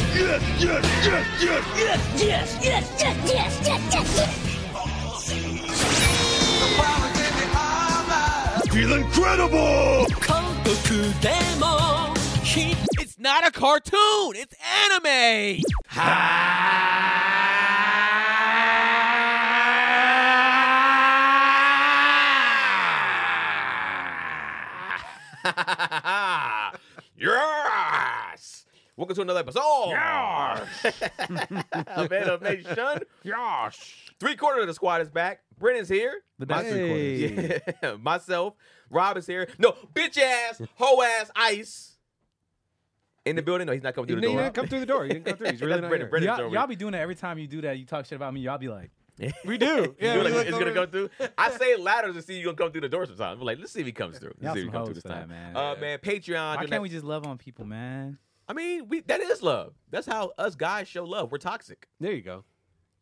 Yes, yes, yes, yes. Yes, yes, yes, yes, yes, yes, yes, yes. Feel incredible. It's not a cartoon. It's anime. Yes. Welcome to another episode. Of Animation. Yes. 3/4 of the squad is back. Brennan's here. The best three-quarters. Yeah. Myself. Rob is here. No, bitch ass, hoe ass, Ice. In the building. No, he's not coming through the He door. didn't come through the door. He didn't come through. He's really not here. Brennan's over Y'all be doing that every time you do that. You talk shit about me. Y'all be like, We do. Yeah, we look it's gonna over- come through. I say it louder to see you gonna come through the door sometimes. We're like, let's see if he comes through. Y'all Let's see if he some comes through hoes this for that, time. man. Man, Patreon. why can't we just love on people, man? I mean, that is love. That's how us guys show love. We're toxic. There you go.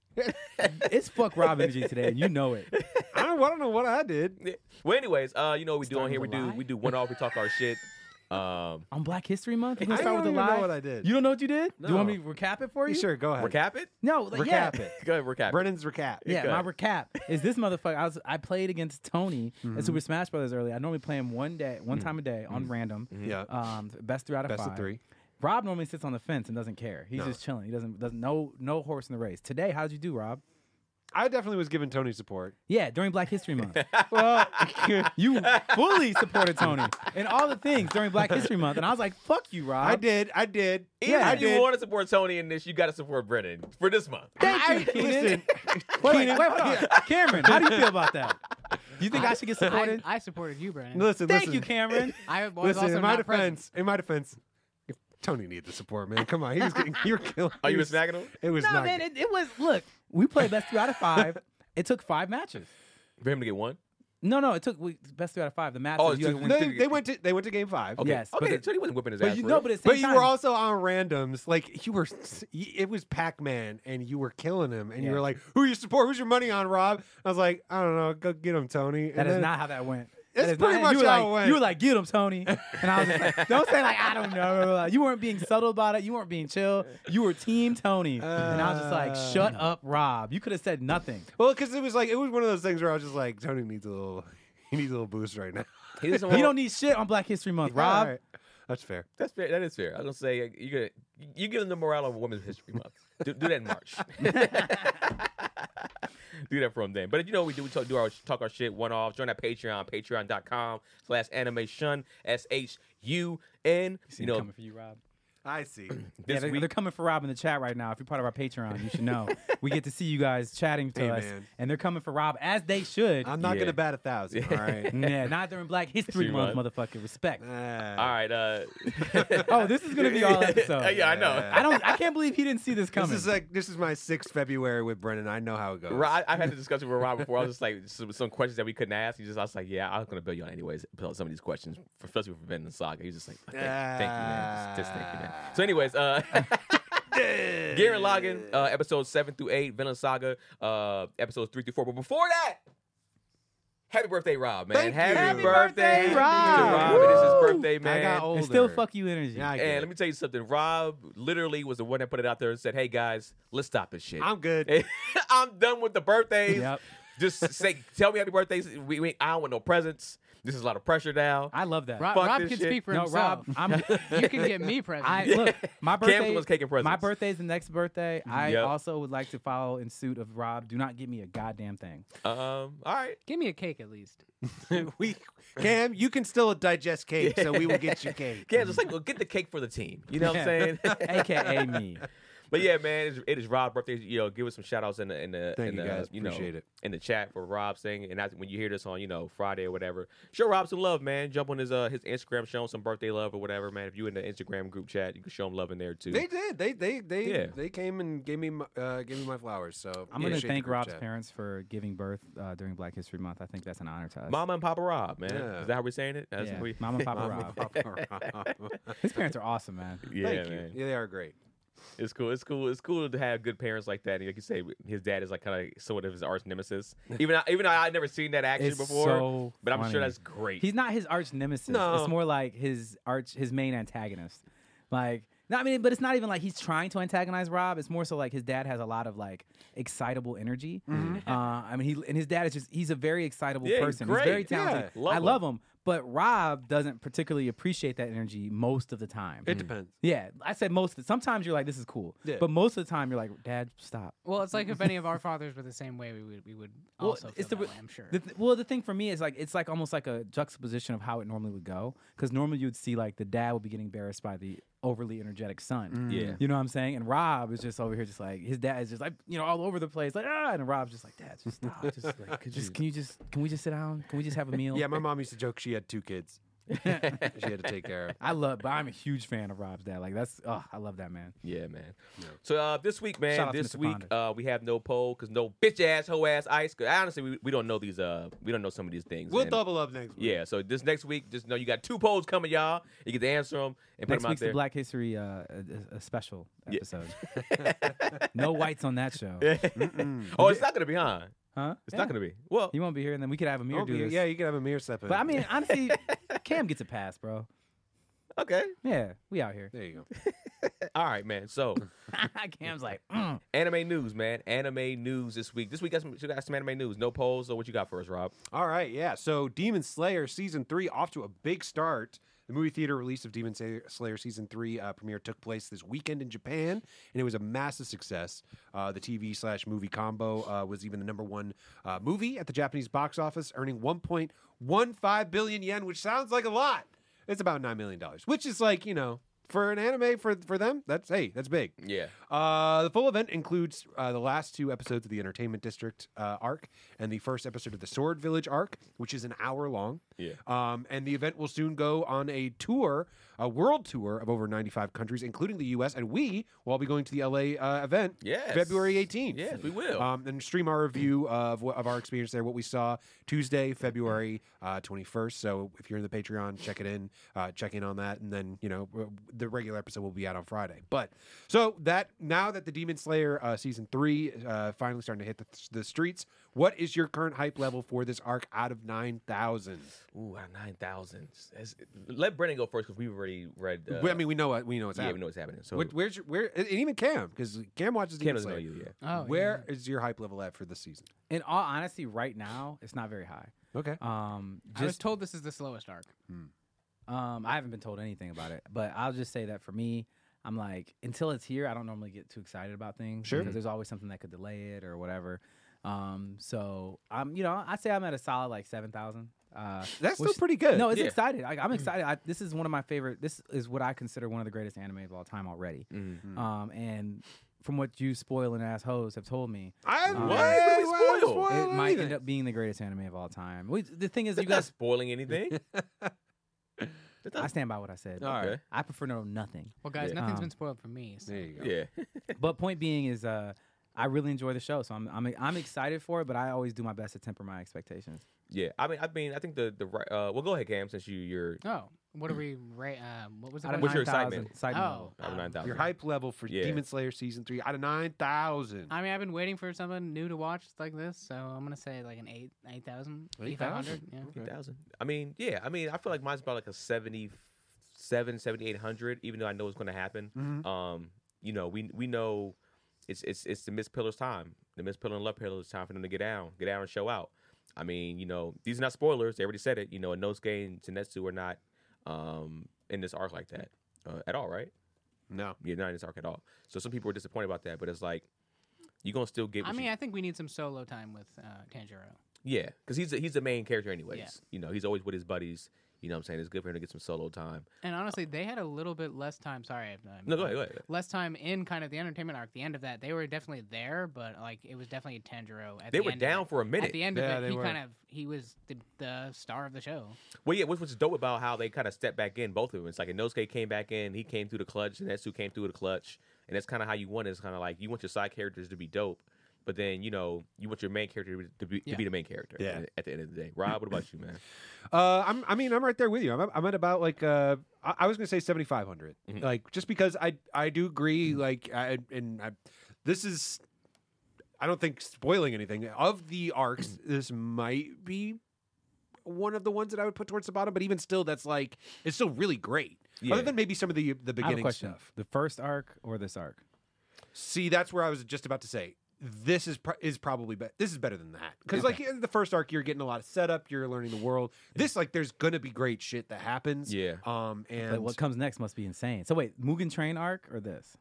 It's fuck Rob energy today, and you know it. I don't know what I did. Well, anyways, you know what we do on Starting here? with a lie? We do one off. We talk our shit. On Black History Month, you I gonna start don't with a even lie? know what I did. You don't know what you did? Do you want No. me to recap it for you? Sure, go ahead. Recap it. No, like, yeah. Recap it. Go ahead, recap. Brennan's recap. Yeah, Go my ahead. recap is this motherfucker. I played against Tony at Super Smash Brothers earlier. I normally play him one time a day on random. Yeah. Best 3 out of Best 5. of 3. Rob normally sits on the fence and doesn't care. He's No. just chilling. He doesn't no horse in the race. Today, how did you do, Rob? I definitely was giving Tony support. Yeah, during Black History Month. Well, You fully supported Tony in all the things during Black History Month, and I was like, "Fuck you, Rob." I did. Even Yeah, if you want to support Tony in this, you got to support Brennan for this month. Thank you, Keenan. Listen, Wait, hold on. Cameron, how do you feel about that? Do you think I should get supported? I supported you, Brandon. listen. Thank you, Cameron. I was Listen, also in my not present. defense, if Tony needed the support, man. Come on, he was getting, you're killing. Are you he was- snagging him? It was No, not. man, it was. Look, we played best 3 out of 5. It took 5 matches. For him to get one? No, it took best 3 out of 5. The match. Oh, was it took- you had to win they went to game 5. Okay. Yes, but Okay, it- so he wasn't whipping his But ass. you for know, real. but at the But same you time, were also on randoms. Like you were, it was Pac-Man, and you were killing him. And you Yeah. were like, "Who you support? Who's your money on, Rob?" I was like, "I don't know. Go get him, Tony." that is not how that went. That's That is pretty not- much you were how like, it went. You were like, "Get him, Tony," and I was just like, "Don't say like I don't know." You weren't being subtle about it. You weren't being chill. You were Team Tony, and I was just like, "Shut up, Rob." You could have said nothing. Well, because it was one of those things where I was just like, Tony needs a little boost right now. He doesn't You want- don't need shit on Black History Month, Rob. All right. That's fair. That's fair. That is fair. I was gonna say you give them the morale of Women's History Month. Do that in March. Do that from then. But you know what we do? We talk our shit one off. Join that Patreon, patreon.com/animation SHUN. See them coming for you, Rob. I see. This They're week. coming for Rob in the chat right now. If you're part of our Patreon, you should know. We get to see you guys chatting to Hey, us, man. and they're coming for Rob as they should. I'm not Yeah. gonna bat 1,000. All right. Yeah, not during Black History History Month, Month. motherfucker. Respect. All right. Oh, this is gonna be all episode. Yeah, I know. I can't believe he didn't see this coming. This is my 6th February with Brennan. I know how it goes. I've had a discussion with Rob before. I was just like some questions that we couldn't ask. I was like, yeah, I was gonna bill you on anyways. Some of these questions, especially for Vinland Saga. He's just like, thank you, man. Just thank you, man. So, anyways, Garen Logan, episodes 7 through 8, Vinland Saga, episodes 3 through 4. But before that, happy birthday, Rob, man! Thank you. Happy birthday, to Rob. Rob. It is his Woo. birthday, man. I got older. It's still fuck you energy. Yeah, I get And it. let me tell you something. Rob literally was the one that put it out there and said, "Hey guys, let's stop this shit. I'm good. I'm done with the birthdays. Yep. Just tell me happy birthdays. I don't want no presents. This is a lot of pressure now." I love that. Rob, Fuck Rob this can shit. speak for No, himself. Rob, I'm. You can get me presents. Look, my Cam's birthday was cake and presents. My birthday's the next birthday. I Yep. also would like to follow in suit of Rob. Do not give me a goddamn thing. All right. Give me a cake at least. Cam, you can still digest cake, so we will get you cake. Cam's just like, well, get the cake for the team. You know what I'm saying? AKA me. But yeah, man, it is Rob's birthday. Give us some shout outs in the Thank you, guys. you know, Appreciate it. in the chat for Rob saying, and when you hear this on Friday or whatever, show Rob some love, man. Jump on his Instagram, show him some birthday love or whatever, man. If you in the Instagram group chat, you can show him love in there too. They did. Yeah. They came and gave me my flowers. So I'm going to appreciate the thank group Rob's chat. parents for giving birth during Black History Month. I think that's an honor to us. Mama and Papa Rob, man. Yeah. Is that how we're saying it? That's Yeah, how we, Mama and Papa Rob. His parents are awesome, man. yeah, Thank you. man. Yeah, they are great. It's cool. It's cool. It's cool to have good parents like that. And like you say, his dad is like kind of sort of his arch nemesis. Even though I'd never seen that action It's before, so but I'm funny. sure that's great. He's not his arch nemesis. No. It's more like his main antagonist. Like No, I mean, but it's not even like he's trying to antagonize Rob. It's more so like his dad has a lot of like excitable energy. I mean, his dad is he's a very excitable Yeah, he's person. great. He's very talented. Yeah, I love him. But Rob doesn't particularly appreciate that energy most of the time. It depends. Yeah, I said most of the Sometimes you're like, this is cool. Yeah. But most of the time you're like, Dad, stop. Well, it's like if any of our fathers were the same way, we would also feel that way, I'm sure. The thing for me is like it's like almost like a juxtaposition of how it normally would go. Because normally you'd see like the dad would be getting embarrassed by the overly energetic son. Yeah. You know what I'm saying? And Rob is just over here just like his dad is just like, all over the place, like, and Rob's just like, Dad, just stop. Just like can we just sit down? Can we just have a meal? Yeah, my mom used to joke she had 2 kids. She had to take care of. but I'm a huge fan of Rob's dad. Like I love that man. Yeah, man. So this week, man, Shout out to this Mr. week Fonda. we have no poll because no bitch ass, hoe ass ice. 'Cause honestly, we don't know these. We don't know some of these things. We'll And, double up next week. Yeah, so this next week, just know you got 2 polls coming, y'all. You get to answer them and put Next them out week's there. the Black History a special Yeah. episode. No whites on that show. Oh, it's not gonna be, huh? Huh? It's not gonna be. Well, He won't be here, and then we could have Amir do this. Yeah, you can have Amir step in. But I mean, honestly, Cam gets a pass, bro. okay. Yeah, we out here. there you go. All right, man. So Cam's like, anime news, man. Anime news this week. This week you got some anime news. No polls. So what you got for us, Rob? All right, yeah. So Demon Slayer Season 3 off to a big start. The movie theater release of Demon Slayer Season 3 premiere took place this weekend in Japan, and it was a massive success. The TV/movie combo was even the #1 movie at the Japanese box office, earning 1.15 billion yen, which sounds like a lot. It's about $9 million, which is like, for an anime, for them, that's big. Yeah. The full event includes the last 2 episodes of the Entertainment District arc and the first episode of the Sword Village arc, which is an hour long. Yeah. And the event will soon go on a tour, a world tour of over 95 countries, including the U.S. And we will all be going to the L.A. Event Yes. February 18th. Yes, we will. And stream our review of our experience there, what we saw Tuesday, February 21st. So if you're in the Patreon, check in on that. And then, the regular episode will be out on Friday. But so now that the Demon Slayer Season 3 finally starting to hit the streets, what is your current hype level for this arc out of 9,000? Ooh, 9,000. Let Brennan go first because we've already read. I mean, we know what's yeah, we happening. know what's happening. So And even Cam, because Cam watches Cam Demon doesn't know Slayer. you yet. Oh, Where is your hype level at for this season? in all honesty, right now it's not very high. Okay. I was told this is the slowest arc. I haven't been told anything about it, but I'll just say that for me, I'm like, until it's here, I don't normally get too excited about things. Sure. Because there's always something that could delay it or whatever. So I'm, I'd say I'm at a solid like 7,000. That's still pretty good. No, it's Yeah. excited. I'm excited. This is one of my favorite. This is what I consider one of the greatest anime of all time already. And from what you spoiling ass hoes have told me, I What? What did we spoil? it might end up being the greatest anime of all time. The thing is, you You're not guys, spoiling anything. I stand by what I said. All right. Okay. I prefer to know nothing. Well, guys, Yeah. nothing's been spoiled for me. So. There you go. Yeah. But point being is, I really enjoy the show, so I'm excited for it. But I always do my best to temper my expectations. Yeah. I mean, I think the well, go ahead, Cam, since you're Oh, what are we? What was the Out of What's your 9,000, excitement? level. out of 9,000. Your hype level for Yeah. Demon Slayer Season 3 out of 9,000. I mean, I've been waiting for something new to watch like this, so I'm gonna say like an 8,000, 8,500. Yeah. 8,000. I mean, yeah. I mean, I feel like mine's about like a 7,800. Even though I know it's going to happen. We know it's the Miss Pillar's time. The Miss Pillar and Love Pillar's time for them to get down and show out. I mean, these are not spoilers. They already said it. Inosuke and Zenitsu are not in this arc like that at all, right? No. Yeah, not in this arc at all. So some people are disappointed about that, but it's like you're gonna still get. I mean, I think we need some solo time with Tanjiro. yeah, because he's the main character anyways. He's always with his buddies. You know what I'm saying? It's good for him to get some solo time. And honestly, they had a little bit less time. Sorry, No, go ahead. less time in kind of the entertainment arc. The end of that, they were definitely there, but like it was definitely Tanjiro. At They the were end down of it. for a minute. At the end Yeah, of they it, were. he was the star of the show. Well, yeah, what's dope about how they kind of stepped back in, both of them. It's like Inosuke came back in, he came through the clutch, and Zetsu came through the clutch. And that's kind of how you want it. It's kind of like you want your side characters to be dope, but then, you want your main character to be the main character Yeah. at the end of the day. Rob, what about you, man? I'm right there with you. I'm at about like I was gonna say 7,500. Like just because I do agree. Like this is I don't think spoiling anything of the arcs. This might be one of the ones that I would put towards the bottom, but even still, that's like it's still really great. Yeah. Other than maybe some of the I have a beginning question. stuff. The first arc or this arc? See, that's where I was just about to say. This is probably this is better than that because like in the first arc you're getting a lot of setup, you're learning the world. This like there's gonna be great shit that happens. Yeah. And But what comes next must be insane. So wait, Mugen Train arc or this?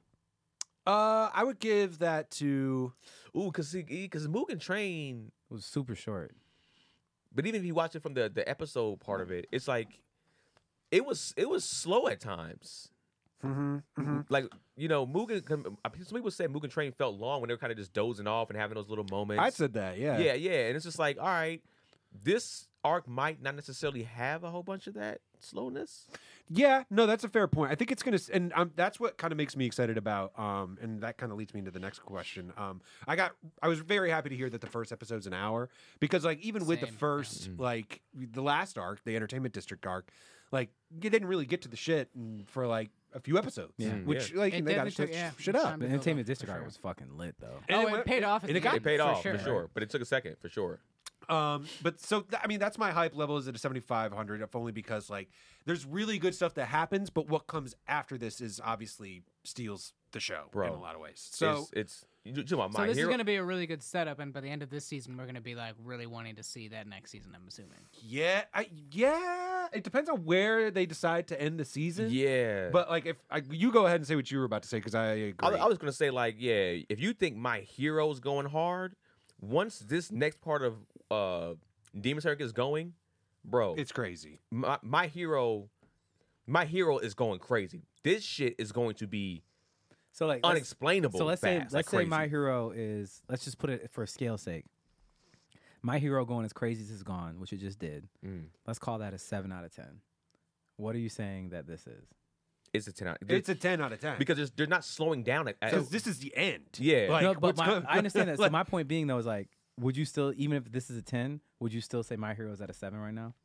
I would give that to Ooh, because Mugen Train. It was super short. But even if you watch it from the episode part of it, it's like it was slow at times. Like Mugen. Some people said Mugen Train felt long when they were kind of just dozing off and having those little moments. I said that, yeah. Yeah, and it's just like, all right, this arc might not necessarily have a whole bunch of that slowness. Yeah, no, that's a fair point. I think it's gonna, and that's what kind of makes me excited about. And that kind of leads me into the next question. I was very happy to hear that the first episode's an hour because, like, even with the Same, first, like, the last arc, the Entertainment District arc, like, you didn't really get to the shit for like a few episodes. Yeah. Which, Yeah. like, It they got to definitely switch took- shit yeah, up. time The to build Entertainment up, District for arc sure. was fucking lit though. And It paid off. At and the it got- end, It paid off for for sure, but it took a second for sure. But so I mean that's my hype level is at a 7,500 if only because like there's really good stuff that happens but what comes after this is obviously steals the show Bro. in a lot of ways. So it's you talking about So My this is Hero. going to be a really good setup, and by the end of this season, we're going to be like really wanting to see that next season. I'm assuming. yeah, it depends on where they decide to end the season. Yeah, But like if you go ahead and say what you were about to say because I agree. I was gonna say like, yeah, if you think My Hero's going hard, once this next part of Demon Slayer is going, bro, It's crazy. my hero is going crazy. This shit is going to be So like unexplainable. let's fast, say like crazy. My Hero is, let's just put it for scale's sake. My Hero going as crazy as it's gone, which it just did. Let's call that a 7 out of 10. What are you saying that this is? It's a 10 out. It's a 10 out of 10 because they're not slowing down at because this is the end. Yeah. Like, No, but what's I understand that. So like- my point being though is like, would you still, even if this is a 10, would you still say My Hero is at a 7 right now?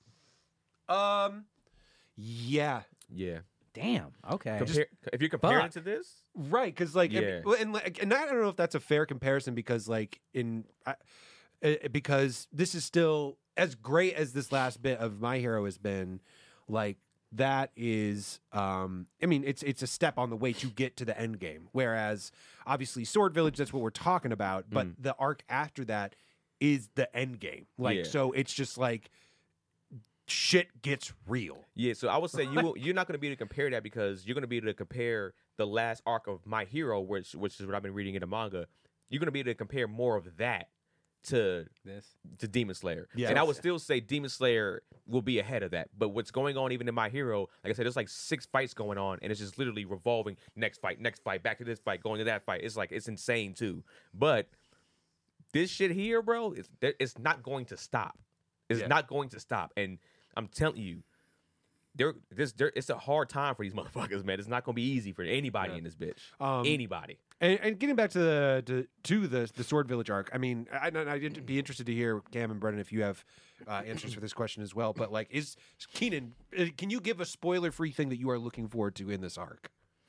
Yeah. Yeah. Damn. Okay. If you're comparing Fuck. it to this, Right, because like, Yeah. and I don't know if that's a fair comparison because like because this is still as great as this last bit of My Hero has been. Like that is, I mean, it's a step on the way to get to the end game. Whereas obviously Sword Village, that's what we're talking about. But the arc after that is the end game. Like Yeah. so, it's just like shit gets real. yeah. So I would say you're not going to be able to compare that because you're going to be able to compare the last arc of My Hero, which is what I've been reading in the manga. You're going to be able to compare more of that to Demon Slayer. Yes. And I would still say Demon Slayer will be ahead of that. But what's going on even in My Hero, like I said, there's like 6 fights going on, and it's just literally revolving next fight, back to this fight, going to that fight. It's like, it's insane too. But this shit here, bro, it's not going to stop. It's Yeah. not going to stop. And I'm telling you, it's a hard time for these motherfuckers, man. It's not going to be easy for anybody in this bitch. Anybody. And getting back to the Sword Village arc, I mean, I'd be interested to hear Cam and Brennan if you have answers for this question as well. But like, is Keenan? Can you give a spoiler-free thing that you are looking forward to in this arc?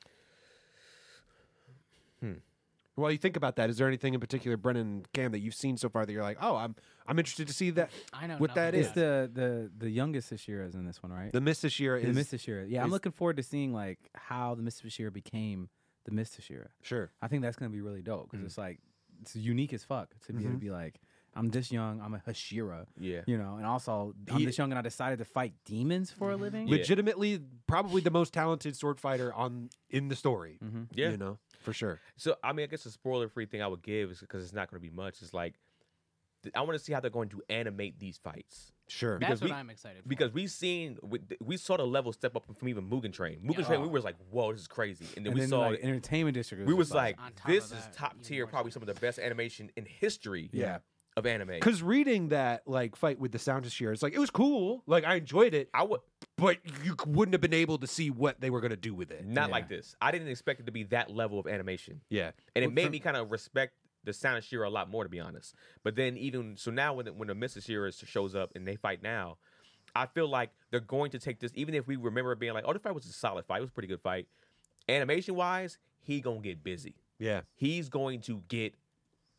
While you think about that, is there anything in particular, Brennan and Cam, that you've seen so far that you're like, oh, I'm interested to see that? I know what that nothing is. It's the youngest Sashira is in this one, right? The Miss Ashira The is Miss Sashira. Yeah, I'm is- looking forward to seeing like how the Miss Sashira became the Miss Sashira. sure. I think that's gonna be really dope because it's like it's unique as fuck to be able to be like, I'm this young, I'm a Hashira. Yeah. You know, and also I'm this young and I decided to fight demons for a living. Yeah. Legitimately, probably the most talented sword fighter in the story. Yeah. You know, for sure. So, I mean, I guess the spoiler-free thing I would give is because it's not going to be much. It's like, I want to see how they're going to animate these fights. Sure. That's what we- I'm excited for. Because we saw the level step up from even Mugen Train. Mugen Train, we was like, whoa, this is crazy. And then And we then saw like, Entertainment District. we was like, On top this of is that, top even tier, more probably so. some of the best animation in history Yeah. of anime. Because reading that like fight with the Sound Ashira, it's like it was cool. Like I enjoyed it, I would but you wouldn't have been able to see what they were going to do with it. not like this. I didn't expect it to be that level of animation. Yeah. And it made me kind of respect the Sound of Shira a lot more, to be honest. But then even so now when the Mr. Shira shows up and they fight now, I feel like they're going to take this, even if we remember it being like, oh, this fight was a solid fight. It was a pretty good fight. Animation-wise, he going to get busy. Yeah. He's going to get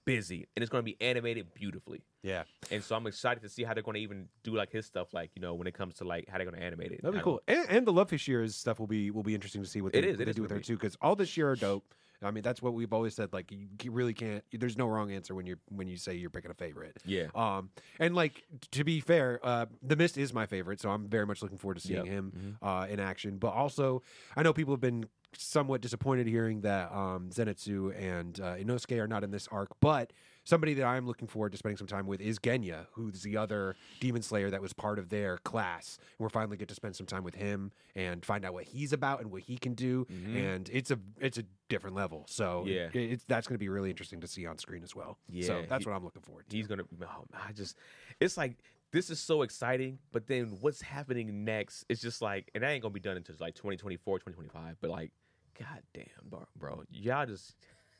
busy, and it's going to be animated beautifully. Yeah, And so I'm excited to see how they're going to even do like his stuff, like when it comes to like how they're going to animate it. that'd be I cool. And the Love Fish Shearers stuff will be interesting to see what they, It is, what it they is do with gonna her be. too. Because all this year are dope. I mean, that's what we've always said. Like, you really can't. There's no wrong answer when you say you're picking a favorite. Yeah. And like to be fair, The Mist is my favorite, so I'm very much looking forward to seeing Yep. him in action. But also, I know people have been somewhat disappointed hearing that Zenitsu and Inosuke are not in this arc, but somebody that I'm looking forward to spending some time with is Genya, who's the other Demon Slayer that was part of their class. And we're finally get to spend some time with him and find out what he's about and what he can do. And it's a different level. So Yeah. that's going to be really interesting to see on screen as well. So Yeah, that's what I'm looking forward to. He's gonna. Oh, it's like this is so exciting, but then what's happening next? It's just like, and that ain't gonna be done until like 2024, 2025. But like, god damn, bro, y'all just.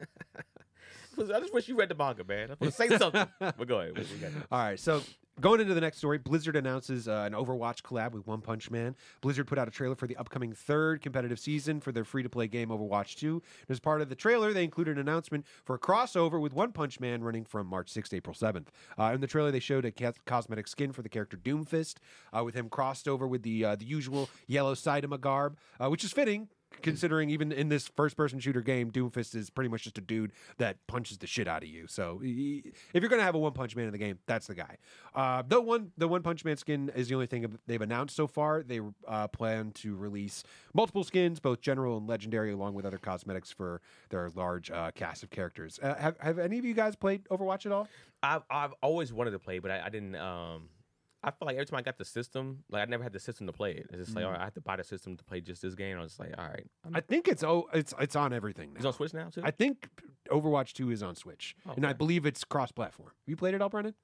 I just wish you read the manga, man. I want to say something. But go ahead. What you got next? All right, so going into the next story, Blizzard announces an Overwatch collab with One Punch Man. Blizzard put out a trailer for the upcoming third competitive season for their free-to-play game Overwatch 2. And as part of the trailer, they included an announcement for a crossover with One Punch Man running from March 6th to April 7th. In the trailer, they showed a cosmetic skin for the character Doomfist, with him crossed over with the usual yellow Saitama garb, which is fitting. Considering even in this first-person shooter game, Doomfist is pretty much just a dude that punches the shit out of you. So if you're going to have a One Punch Man in the game, that's the guy. The One Punch Man skin is the only thing they've announced so far. They plan to release multiple skins, both general and legendary, along with other cosmetics for their large cast of characters. Have any of you guys played Overwatch at all? I've always wanted to play, but I didn't. I feel like every time I got the system, like I never had the system to play it. It's just like, all right, I have to buy the system to play just this game. I was like, all right, I think it's on everything now. it's on Switch now too. I think Overwatch 2 is on Switch, and I okay. believe it's cross-platform. Have you played it all, Brendan?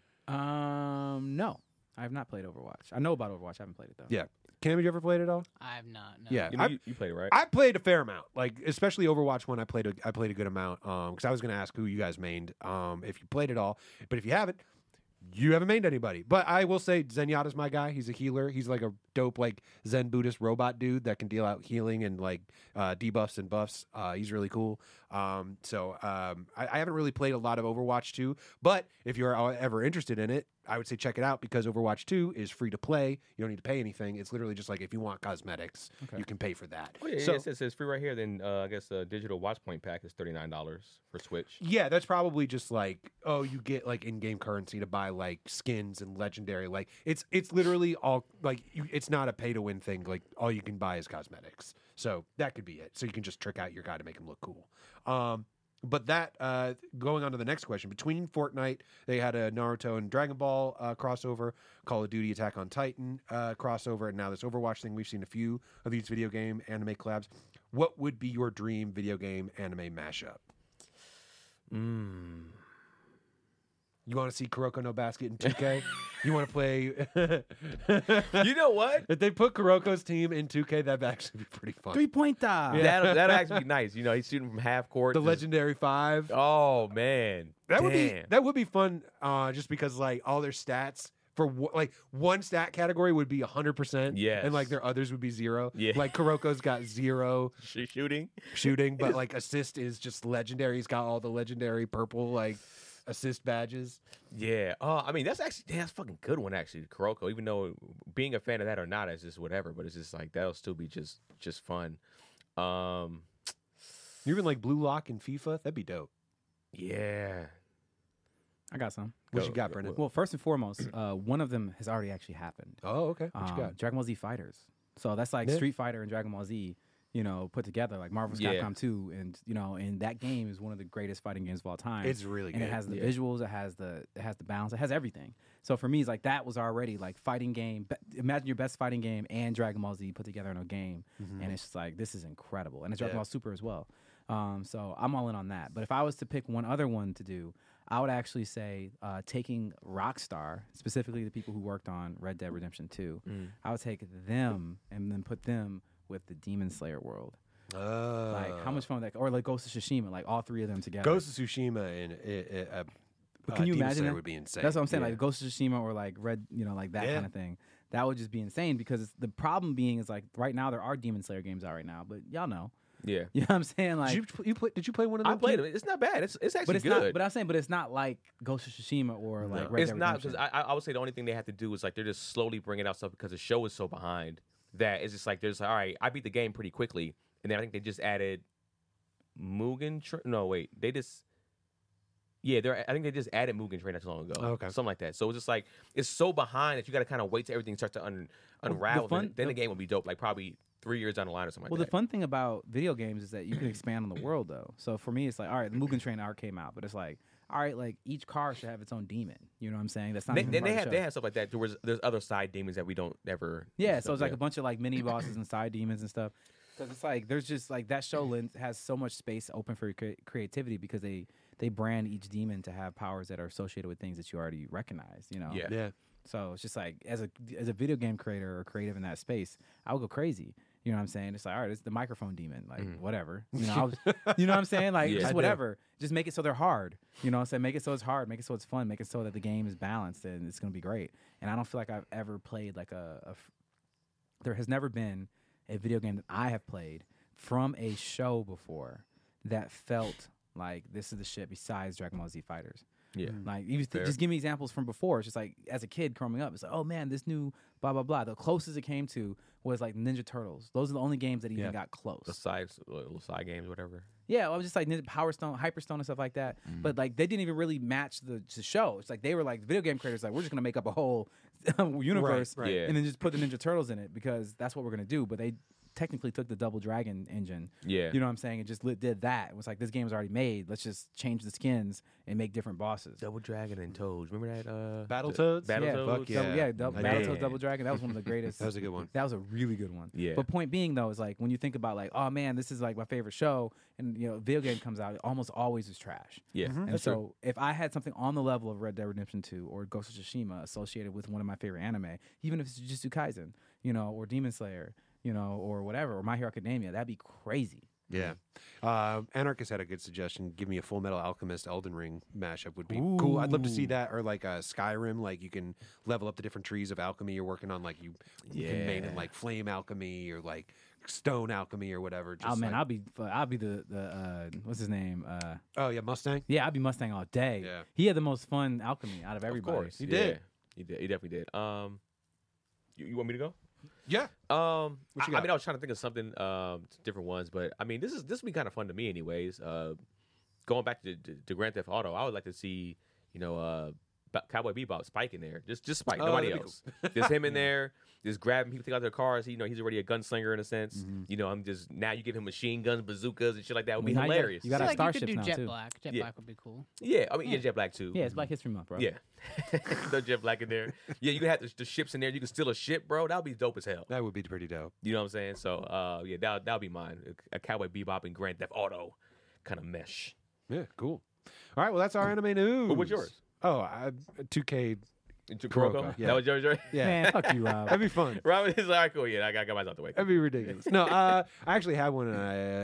No, I have not played Overwatch. I know about Overwatch. I haven't played it though. Yeah. Cam, have you ever played it all? I have not. No. Yeah. You played it, right? I played a fair amount, like especially Overwatch 1. I played a good amount because I was going to ask who you guys mained if you played it all, but if you haven't, you haven't mained anybody. But I will say Zenyatta's my guy. He's a healer. He's like a dope like Zen Buddhist robot dude that can deal out healing and like debuffs and buffs. He's really cool. I haven't really played a lot of Overwatch 2, but if you're ever interested in it, I would say check it out because Overwatch 2 is free to play. You don't need to pay anything. It's literally just like if you want cosmetics, you can pay for that. Oh, yeah, So- it says free right here. Then I guess the digital watch point pack is $39 for Switch. Yeah, that's probably just like, oh, you get like in-game currency to buy like skins and legendary. Like it's literally all like it's not a pay-to-win thing. Like all you can buy is cosmetics. So that could be it. So you can just trick out your guy to make him look cool. But that going on to the next question, between Fortnite, they had a Naruto and Dragon Ball crossover, Call of Duty Attack on Titan crossover, and now this Overwatch thing. We've seen a few of these video game anime collabs. What would be your dream video game anime mashup? You want to see Kuroko no Basket in 2K? You want to play? You know what? If they put Kuroko's team in 2K, that'd actually be pretty fun. 3-pointer. That'll actually be nice. You know, he's shooting from half court. The just- Legendary 5. Oh man, That Damn. would be fun. Just because like all their stats for like one stat category would be 100%. Yes. and like their others would be 0. Yeah. like Kuroko's got 0 shooting. shooting, but like assist is just legendary. He's got all the legendary purple like assist badges. Yeah. I mean, that's a fucking good one actually, Kuroko. Even though being a fan of that or not is just whatever, but it's just like that'll still be just fun. Even like Blue Lock in FIFA, that'd be dope. Yeah. I got some. What you got, Brendan? Well, first and foremost, one of them has already actually happened. Oh, okay. What you got? Dragon Ball Z Fighters. So that's like Yeah. Street Fighter and Dragon Ball Z, put together, like Marvel's Yeah. Capcom 2, and that game is one of the greatest fighting games of all time. It's really and good. it has the visuals, it has the balance, it has everything. So for me, it's like that was already like fighting game. Imagine your best fighting game and Dragon Ball Z put together in a game, and it's just like this is incredible. And it's Dragon Yeah. Ball Super as well. So I'm all in on that. But if I was to pick one other one to do, I would actually say taking Rockstar, specifically the people who worked on Red Dead Redemption 2, I would take them and then put them with the Demon Slayer world. Like how much fun would that, or like Ghost of Tsushima, like all three of them together. Ghost of Tsushima and But can you Demon imagine Slayer that? would be insane. That's what I'm saying. Yeah. Like Ghost of Tsushima or like Red, like that Yeah. kind of thing. That would just be insane because the problem being is like right now there are Demon Slayer games out right now, but y'all know Yeah. You know what I'm saying? Like, Did you play one of them? I played too? it. It's not bad. It's actually but it's good. not. But I'm saying, but it's not like Ghost of Tsushima or like Red It's Dead not because Redemption. I would say the only thing they have to do is like they're just slowly bringing out stuff because the show is so behind that it's just like there's like, all right, I beat the game pretty quickly, and then I think they just added Mugen. No, wait, they just. Yeah, I think they just added Mugen Train not too long ago. Oh, okay. Something like that. So it's just like it's so behind that you got to kind of wait till everything starts to unravel. Then the game will be dope. Like probably 3 years down the line or something Well, like the that. fun thing about video games is that you can expand on the world, though. So for me, it's like, all right, the Mugen Train arc came out, but it's like, all right, like each car should have its own demon. You know what I'm saying? That's not. They, even then part of the they show. have stuff like that. There's other side demons that we don't ever. Yeah, so it's like a bunch of like mini bosses and side demons and stuff. Because it's like there's just like that show has so much space open for creativity because they brand each demon to have powers that are associated with things that you already recognize. You know. Yeah. Yeah. So it's just like as a video game creator or creative in that space, I would go crazy. You know what I'm saying? It's like, all right, it's the microphone demon, like whatever. You know, you know what I'm saying? Like Yeah. I just do. whatever. Just make it so they're hard. You know what I'm saying? Make it so it's hard. Make it so it's fun. Make it so that the game is balanced and it's gonna be great. And I don't feel like I've ever played like there has never been a video game that I have played from a show before that felt like this is the shit besides Dragon Ball Z Fighters. Yeah. Like, you Fair. just give me examples from before. It's just like, as a kid growing up, it's like, oh man, this new blah, blah, blah. The closest it came to was like Ninja Turtles. Those are the only games that even got close. The little side games, whatever. Yeah, well, I was just like Power Stone, Hyperstone, and stuff like that. But like, they didn't even really match the show. It's like they were like, the video game creators, like, we're just gonna make up a whole universe Right. Yeah. and then just put the Ninja Turtles in it because that's what we're gonna do. But they technically took the Double Dragon engine. Yeah. You know what I'm saying? And just did that. It was like, this game's already made. Let's just change the skins and make different bosses. Double Dragon and Toads. Remember that? Battletoads? Yeah, Battletoads? fuck yeah. Battletoads did. Double Dragon. That was one of the greatest. That was a good one. That was a really good one. Yeah. But point being though is like when you think about like, oh man, this is like my favorite show, and you know, video game comes out, it almost always is trash. Yeah. And so if I had something on the level of Red Dead Redemption 2 or Ghost of Tsushima associated with one of my favorite anime, even if it's Jujutsu Kaisen, you know, or Demon Slayer, you know, or whatever, or My Hero Academia, that'd be crazy. Yeah. Anarchist had a good suggestion. Give me a Full Metal Alchemist Elden Ring mashup would be cool. I'd love to see that, or like a Skyrim, like you can level up the different trees of alchemy you're working on, like you can main in like flame alchemy or like stone alchemy or whatever. Just Oh man, like, I'll be the what's his name? oh yeah, Mustang. Yeah, I'd be Mustang all day. Yeah. He had the most fun alchemy out of everybody. Of course. He Yeah. did. He did. He definitely did. You want me to go? Yeah. I you mean, got? I was trying to think of something, different ones, but I mean, this would be kind of fun to me, anyways. Going back to Grand Theft Auto, I would like to see, you know, Cowboy Bebop, Spike in there, just Spike, Oh, nobody that'd be else, just him in there, just grabbing people, take out their cars. You know, he's already a gunslinger in a sense. Mm-hmm. You know, I'm just now you give him machine guns, bazookas, and shit like that would I mean, be now you got- hilarious. you got I our feel like you could starships do now, Jet too. Black. Jet Yeah. Black would be cool. Yeah, I mean, yeah, Jet Black too. Yeah, it's Black History Month, bro. Yeah, no Jet Black in there. Yeah, you can have the ships in there. You can steal a ship, bro. That would be dope as hell. That would be pretty dope. You know what I'm saying? So, yeah, that would be mine. A Cowboy Bebop and Grand Theft Auto kind of mesh. Yeah, cool. All right, well that's our anime news. But what's yours? Oh, 2K. Into Kuroko, Kuroko? yeah. That was yours? Yeah, Man, fuck you, Rob. that'd be fun. Robin is like, all right, cool. Yeah, I got myself the way. That'd be ridiculous. No, I actually had one.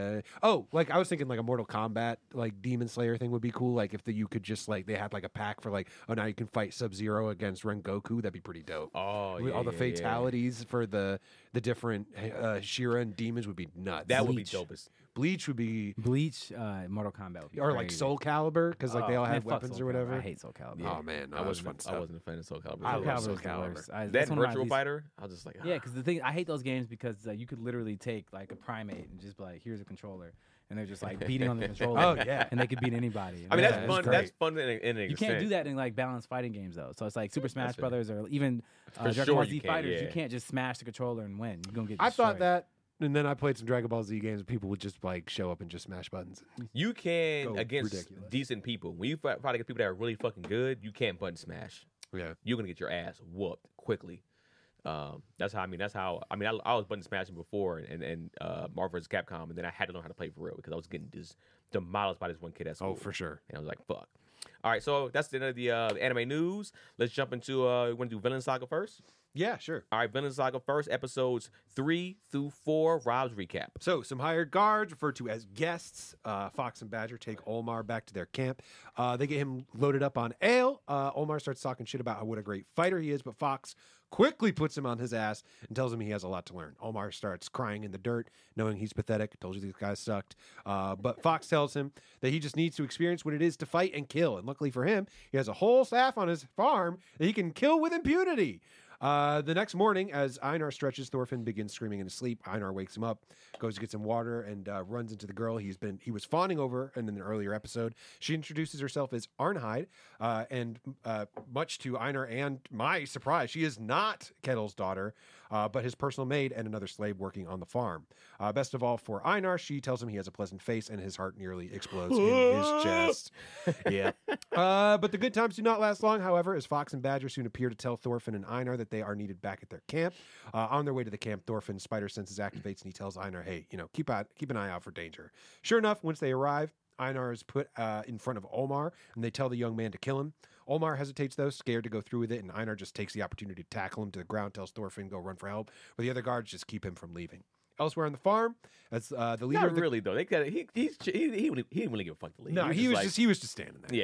Like I was thinking, like a Mortal Kombat, like Demon Slayer thing would be cool. Like if you could just like they had like a pack for like, oh now you can fight Sub-Zero against Rengoku. That'd be pretty dope. Oh, With yeah, all the yeah, fatalities for the different Shira and demons would be nuts. That would be Bleach. dopest. Bleach would be, Bleach, Mortal Kombat would be or like crazy. Soul Calibur because like they all Man, had fuck weapons Soul or Calibur. whatever. I hate Soul Calibur. Oh man, no, I that was fun wasn't. stuff. I wasn't a fan of Soul Calibur. I Soul love Calibur Soul is the Calibur. worst. That that's one of my Virtual least- Fighter, I was just like, Yeah, because the thing I hate those games because you could literally take like a primate and just be like, here's a controller, and they're just like beating on the controller. Oh, yeah. and they could beat anybody. I mean, Yeah, that's it's fun. great. That's fun in an You extent. can't do that in like balanced fighting games though. So it's like Super Smash fair. Brothers or even For Dragon sure Ball you Z can't, Fighters. You yeah. can't just smash the controller and win. You're gonna get. I thought destroyed. that, and then I played some Dragon Ball Z games. And people would just like show up and just smash buttons. You can Go against ridiculous. decent people. When you fight against people that are really fucking good, you can't button smash. Yeah. You're gonna get your ass whooped quickly. That's how I was button smashing before and Marvel vs. Capcom, and then I had to learn how to play for real because I was getting just demolished by this one kid at school. Oh, for sure. And I was like, fuck. All right, so that's the end of the anime news. Let's jump into we want to do Villain Saga first. Yeah, sure. All right, Villain Saga first, episodes 3 through 4. Rob's recap. So, some hired guards, referred to as guests, Fox and Badger, take Olmar back to their camp. They get him loaded up on ale. Olmar starts talking shit about what a great fighter he is, but Fox quickly puts him on his ass and tells him he has a lot to learn. Omar starts crying in the dirt, knowing he's pathetic. Told you these guys sucked. But Fox tells him that he just needs to experience what it is to fight and kill. And luckily for him, he has a whole staff on his farm that he can kill with impunity. The next morning, as Einar stretches, Thorfinn begins screaming in his sleep. Einar wakes him up, goes to get some water, and runs into the girl he was fawning over in an earlier episode. She introduces herself as Arnheid, and much to Einar and my surprise, she is not Ketil's daughter, but his personal maid and another slave working on the farm. Best of all, for Einar, she tells him he has a pleasant face, and his heart nearly explodes in his chest. Yeah. But the good times do not last long, however, as Fox and Badger soon appear to tell Thorfinn and Einar that they are needed back at their camp. On their way to the camp, Thorfinn's spider senses activates, and he tells Einar, hey, keep an eye out for danger. Sure enough, once they arrive, Einar is put in front of Omar, and they tell the young man to kill him. Omar hesitates, though, scared to go through with it, and Einar just takes the opportunity to tackle him to the ground, tells Thorfinn go run for help, but the other guards just keep him from leaving. Elsewhere on the farm, as the leader Not of the... really though. They got he didn't really give a fuck to leave. No, he was just standing there.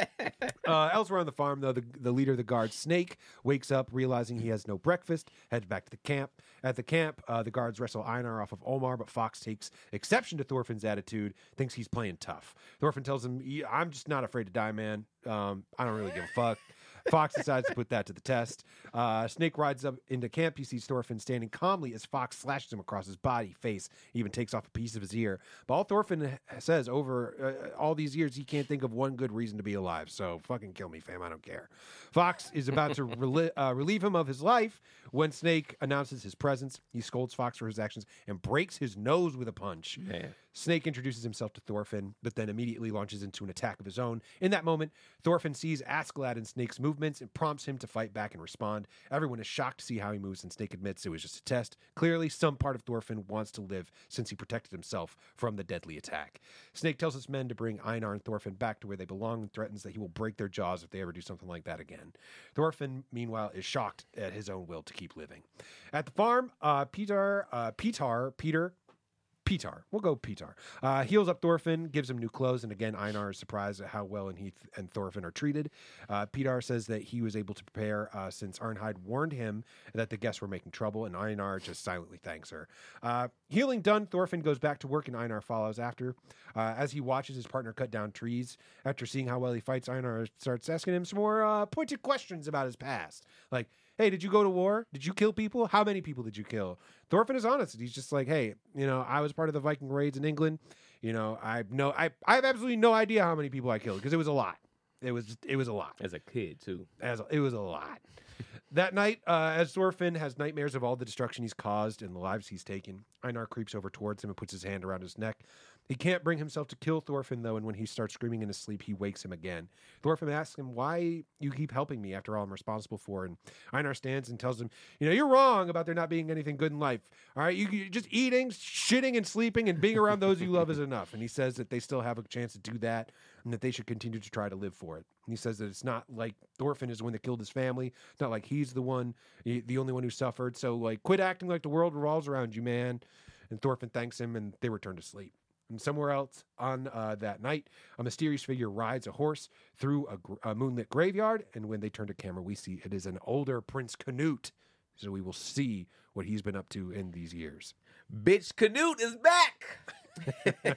Yeah. Elsewhere on the farm, though, the leader of the guards, Snake, wakes up realizing he has no breakfast, heads back to the camp. At the camp, the guards wrestle Einar off of Omar, but Fox takes exception to Thorfinn's attitude, thinks he's playing tough. Thorfinn tells him, I'm just not afraid to die, man. I don't really give a fuck. Fox decides to put that to the test. Snake rides up into camp. He sees Thorfinn standing calmly as Fox slashes him across his body, face, even takes off a piece of his ear. But all Thorfinn says over all these years, he can't think of one good reason to be alive. So fucking kill me, fam. I don't care. Fox is about to relieve him of his life when Snake announces his presence. He scolds Fox for his actions and breaks his nose with a punch. Man. Snake introduces himself to Thorfinn, but then immediately launches into an attack of his own. In that moment, Thorfinn sees Askeladd in Snake's movements and prompts him to fight back and respond. Everyone is shocked to see how he moves, and Snake admits it was just a test. Clearly, some part of Thorfinn wants to live since he protected himself from the deadly attack. Snake tells his men to bring Einar and Thorfinn back to where they belong and threatens that he will break their jaws if they ever do something like that again. Thorfinn, meanwhile, is shocked at his own will to keep living. At the farm, Peter, we'll go Petar. Heals up Thorfinn, gives him new clothes, and again, Einar is surprised at how well Heath and Thorfinn are treated. Petar says that he was able to prepare since Arnheid warned him that the guests were making trouble, and Einar just silently thanks her. Healing done, Thorfinn goes back to work, and Einar follows after. As he watches his partner cut down trees, after seeing how well he fights, Einar starts asking him some more pointed questions about his past. Like, hey, did you go to war? Did you kill people? How many people did you kill? Thorfinn is honest. He's just like, hey, I was part of the Viking raids in England. I have absolutely no idea how many people I killed because it was a lot. It was a lot. As a kid too. It was a lot. That night, as Thorfinn has nightmares of all the destruction he's caused and the lives he's taken, Einar creeps over towards him and puts his hand around his neck. He can't bring himself to kill Thorfinn, though, and when he starts screaming in his sleep, he wakes him again. Thorfinn asks him, why you keep helping me after all I'm responsible for, and Einar stands and tells him, you're wrong about there not being anything good in life. All right, you just eating, shitting, and sleeping, and being around those you love is enough. And he says that they still have a chance to do that, and that they should continue to try to live for it. And he says that it's not like Thorfinn is the one that killed his family. It's not like he's the only one who suffered. So, quit acting like the world revolves around you, man. And Thorfinn thanks him, and they return to sleep. And somewhere else on that night, a mysterious figure rides a horse through a moonlit graveyard. And when they turn to camera, we see it is an older Prince Canute. So we will see what he's been up to in these years. Bitch Canute is back.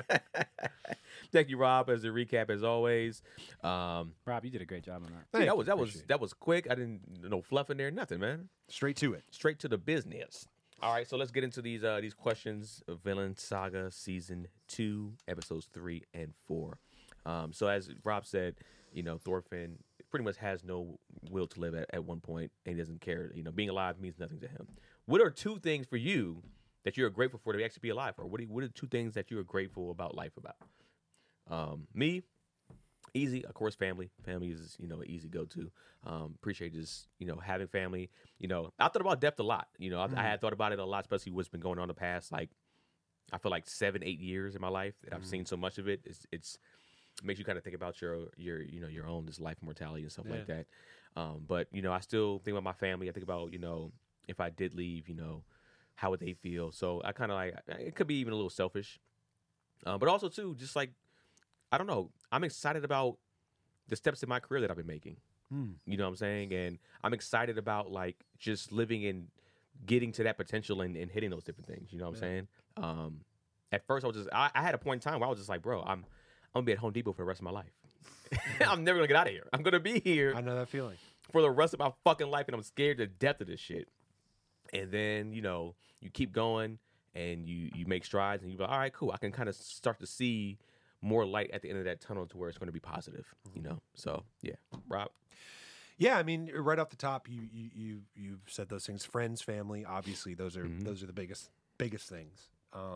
Thank you, Rob, as a recap as always. Rob, you did a great job on that. Yeah, that was quick. I didn't no fluff in there, nothing, man. Straight to it. Straight to the business. All right, so let's get into these questions of Vinland Saga Season 2, Episodes 3 and 4. So as Rob said, Thorfinn pretty much has no will to live at one point, and he doesn't care. Being alive means nothing to him. What are two things for you that you're grateful for to actually be alive for? What are two things that you are grateful about life about? Me, easy, of course, family. Family is, an easy go-to. Appreciate just, having family. I thought about death a lot. I had thought about it a lot, especially what's been going on the past, I feel like 7-8 years in my life that I've seen so much of it. It makes you kind of think about your own this life mortality and stuff like that. But, I still think about my family. I think about, if I did leave, how would they feel? So I kind of it could be even a little selfish. But also, too, just I don't know. I'm excited about the steps in my career that I've been making. You know what I'm saying? And I'm excited about like just living and getting to that potential and hitting those different things. You know what I'm saying? At first, I had a point in time where I was just like, bro, I'm gonna be at Home Depot for the rest of my life. I'm never gonna get out of here. I'm gonna be here I know that feeling. for the rest of my fucking life, and I'm scared to death of this shit. And then, you know, you keep going and you make strides, and you're like, all right, cool. I can kind of start to see more light at the end of that tunnel to where it's going to be positive, you know? So, yeah. Rob? Yeah, I mean, right off the top, you said those things. Friends, family, obviously, those are the biggest things.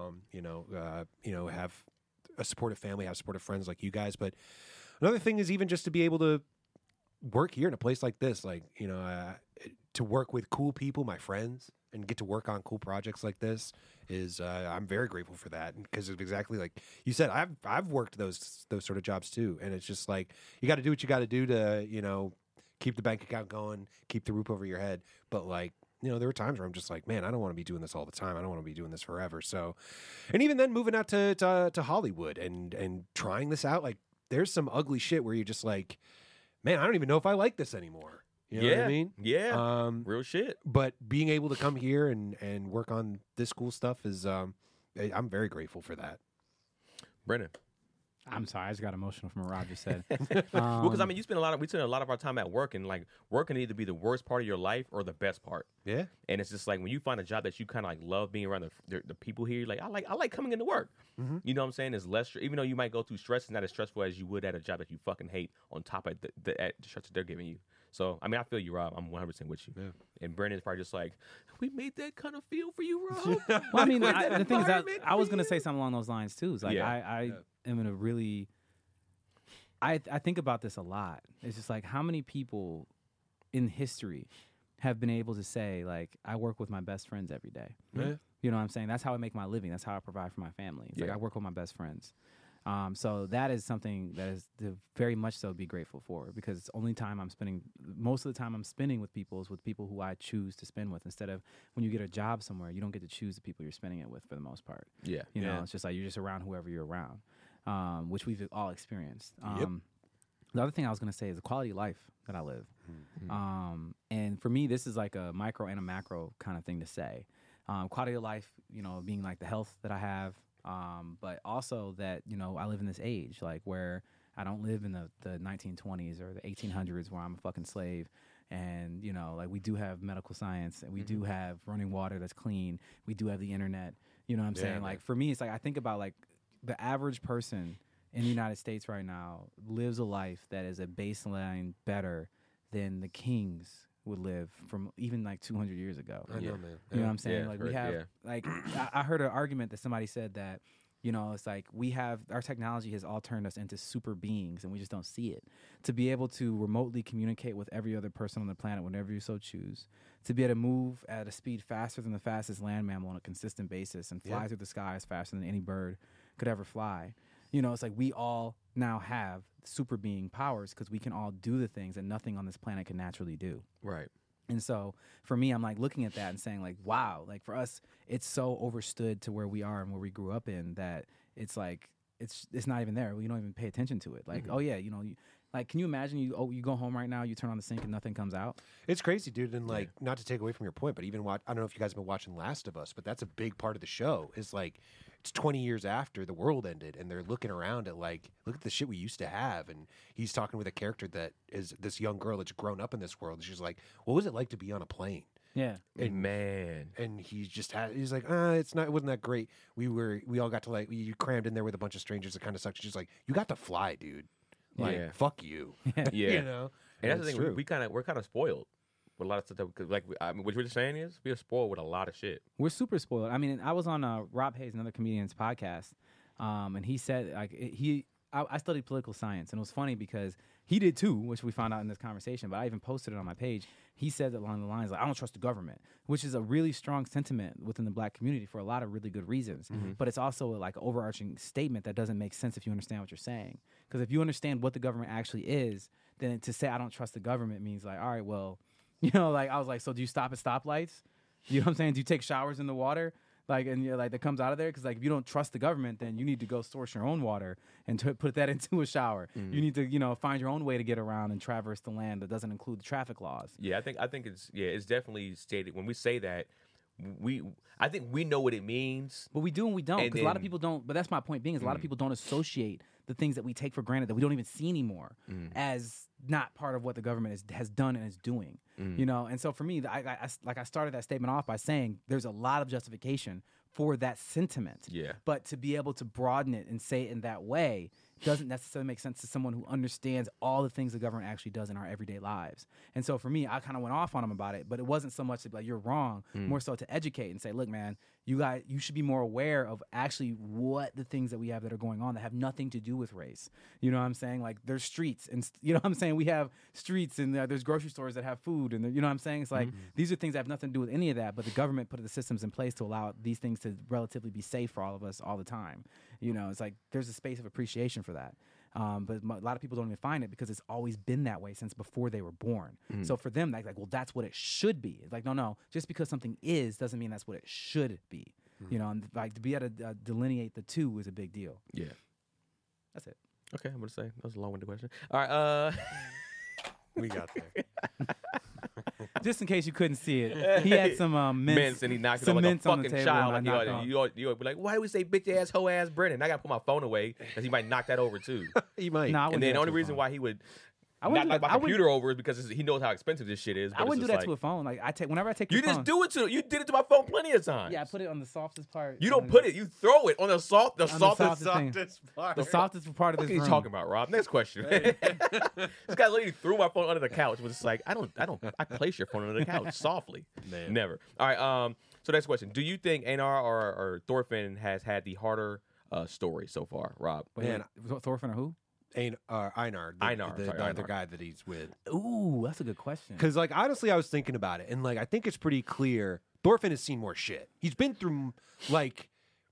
Have a supportive family, have supportive friends like you guys. But another thing is even just to be able to work here in a place like this, like, to work with cool people, my friends, and get to work on cool projects like this is I'm very grateful for that, because of exactly like you said, I've worked those sort of jobs too, and it's just like you got to do what you got to do to keep the bank account going, keep the roof over your head. But like, there were times where I'm just like, man, I don't want to be doing this all the time. I don't want to be doing this forever. So, and even then moving out to Hollywood and trying this out, like there's some ugly shit where you're just like, man, I don't even know if I like this anymore. You know what I mean? Yeah. Real shit. But being able to come here and work on this cool stuff is, I'm very grateful for that. Brennan? I'm sorry, I just got emotional from what Rob just said. Well, because I mean, we spend a lot of our time at work, and like work can either be the worst part of your life or the best part. Yeah. And it's just like when you find a job that you kind of like love being around the people here. Like I like coming into work. You know what I'm saying? It's less, even though you might go through stress, it's not as stressful as you would at a job that you fucking hate. On top of the stress that they're giving you. So I mean, I feel you, Rob. I'm 100% with you. Yeah. And Brandon's probably just like, we made that kind of feel for you, Rob. Well, I mean, the thing is that I was gonna say something along those lines too. It's like I am in a really I think about this a lot. It's just like how many people in history have been able to say, like, I work with my best friends every day. Yeah. You know what I'm saying? That's how I make my living. That's how I provide for my family. It's like I work with my best friends. So that is something that is to very much so be grateful for, because it's only time I'm spending, most of the time I'm spending with people is with people who I choose to spend with, instead of when you get a job somewhere, you don't get to choose the people you're spending it with for the most part. Yeah. You know, it's just like you're just around whoever you're around, which we've all experienced. The other thing I was going to say is the quality of life that I live. And for me, this is like a micro and a macro kind of thing to say. Quality of life, being like the health that I have, but also that, I live in this age, like where I don't live in the 1920s or the 1800s where I'm a fucking slave. And, like we do have medical science, and we do have running water that's clean. We do have the internet. You know what I'm saying? Like for me, it's like I think about like the average person in the United States right now lives a life that is a baseline better than the kings would live from even like 200 years ago. I know, man. You know what I'm saying? Yeah, Like we have, like I heard an argument that somebody said that, it's like we have, our technology has all turned us into super beings and we just don't see it. To be able to remotely communicate with every other person on the planet whenever you so choose, to be able to move at a speed faster than the fastest land mammal on a consistent basis and fly through the skies faster than any bird could ever fly. It's like we all now have super being powers because we can all do the things that nothing on this planet can naturally do. Right. And so for me, I'm like looking at that and saying like, wow, like for us, it's so overstood to where we are and where we grew up in that it's like, it's not even there. You don't even pay attention to it. Like, oh yeah, like, can you imagine you go home right now, you turn on the sink and nothing comes out? It's crazy, dude. And like, not to take away from your point, but even I don't know if you guys have been watching Last of Us, but that's a big part of the show is like, it's 20 years after the world ended and they're looking around at like, look at the shit we used to have. And he's talking with a character that is this young girl that's grown up in this world. And she's like, what was it like to be on a plane? Yeah. And man. And he's like, it wasn't that great. We all got to like, you crammed in there with a bunch of strangers. It kind of sucked. She's like, you got to fly, dude. Like, fuck you. Yeah. And that's the thing. We're kind of spoiled with a lot of stuff. Because like, what you're saying is we're spoiled with a lot of shit. We're super spoiled. I mean, I was on Rob Hayes, another comedian's podcast, and he said like I studied political science, and it was funny because he did too, which we found out in this conversation. But I even posted it on my page. He said along the lines like, I don't trust the government, which is a really strong sentiment within the black community for a lot of really good reasons. But it's also like an overarching statement that doesn't make sense if you understand what you're saying. Because if you understand what the government actually is, then to say I don't trust the government means like, all right, well, like I was like, so do you stop at stoplights? You know what I'm saying? Do you take showers in the water? Like, and like that comes out of there because like if you don't trust the government, then you need to go source your own water and put that into a shower. You need to find your own way to get around and traverse the land that doesn't include the traffic laws. Yeah, I think it's definitely stated when we say that. I think we know what it means. But we do and we don't, And because a lot of then- people don't. But that's my point being is a lot of people don't associate the things that we take for granted that we don't even see anymore as not part of what the government has done and is doing. And so for me, I started that statement off by saying there's a lot of justification for that sentiment. Yeah. But to be able to broaden it and say it in that way doesn't necessarily make sense to someone who understands all the things the government actually does in our everyday lives. And so for me, I kind of went off on him about it, but it wasn't so much to be like, you're wrong, more so to educate and say, look, man, you should be more aware of actually what the things that we have that are going on that have nothing to do with race. You know what I'm saying? Like there's streets and you know what I'm saying? We have streets and there's grocery stores that have food and you know what I'm saying? It's like these are things that have nothing to do with any of that, but the government put the systems in place to allow these things to relatively be safe for all of us all the time. It's like there's a space of appreciation for that. But a lot of people don't even find it because it's always been that way since before they were born. So for them, like, well, that's what it should be. It's like, no, just because something is doesn't mean that's what it should be. And like to be able to delineate the two is a big deal. Yeah. That's it. Okay, I'm gonna say that was a long-winded question. All right. We got there. Just in case you couldn't see it, he had some mints, and he knocked it some off like a mints on the fucking table, child. and I knocked it off. You be like, why do we say bitch ass, hoe ass, Brennan? I gotta put my phone away because he might knock that over too. You might. Nah, I And wouldn't do then the that only to a reason phone. why he would I wouldn't knock do my that- I wouldn't- computer over is because he knows how expensive this shit is. I wouldn't do that to a phone. Like whenever I take You your just phone, do it to. You did it to my phone plenty of times. Yeah, I put it on the softest part. You don't put it. You throw it on the softest. softest thing. part. the softest part of What this are you room. talking about, Rob? Next question. This guy literally threw my phone under the couch. Was just like, I place your phone under the couch softly. Man. Never. All right. So next question: do you think Einar or Thorfinn has had the harder story so far, Rob? Man, Thorfinn or who? Einar, Einar, the sorry, other Einar. guy that he's with. Ooh, that's a good question. Because, like, honestly, I was thinking about it, and like, I think it's pretty clear. Thorfinn has seen more shit. He's been through, like,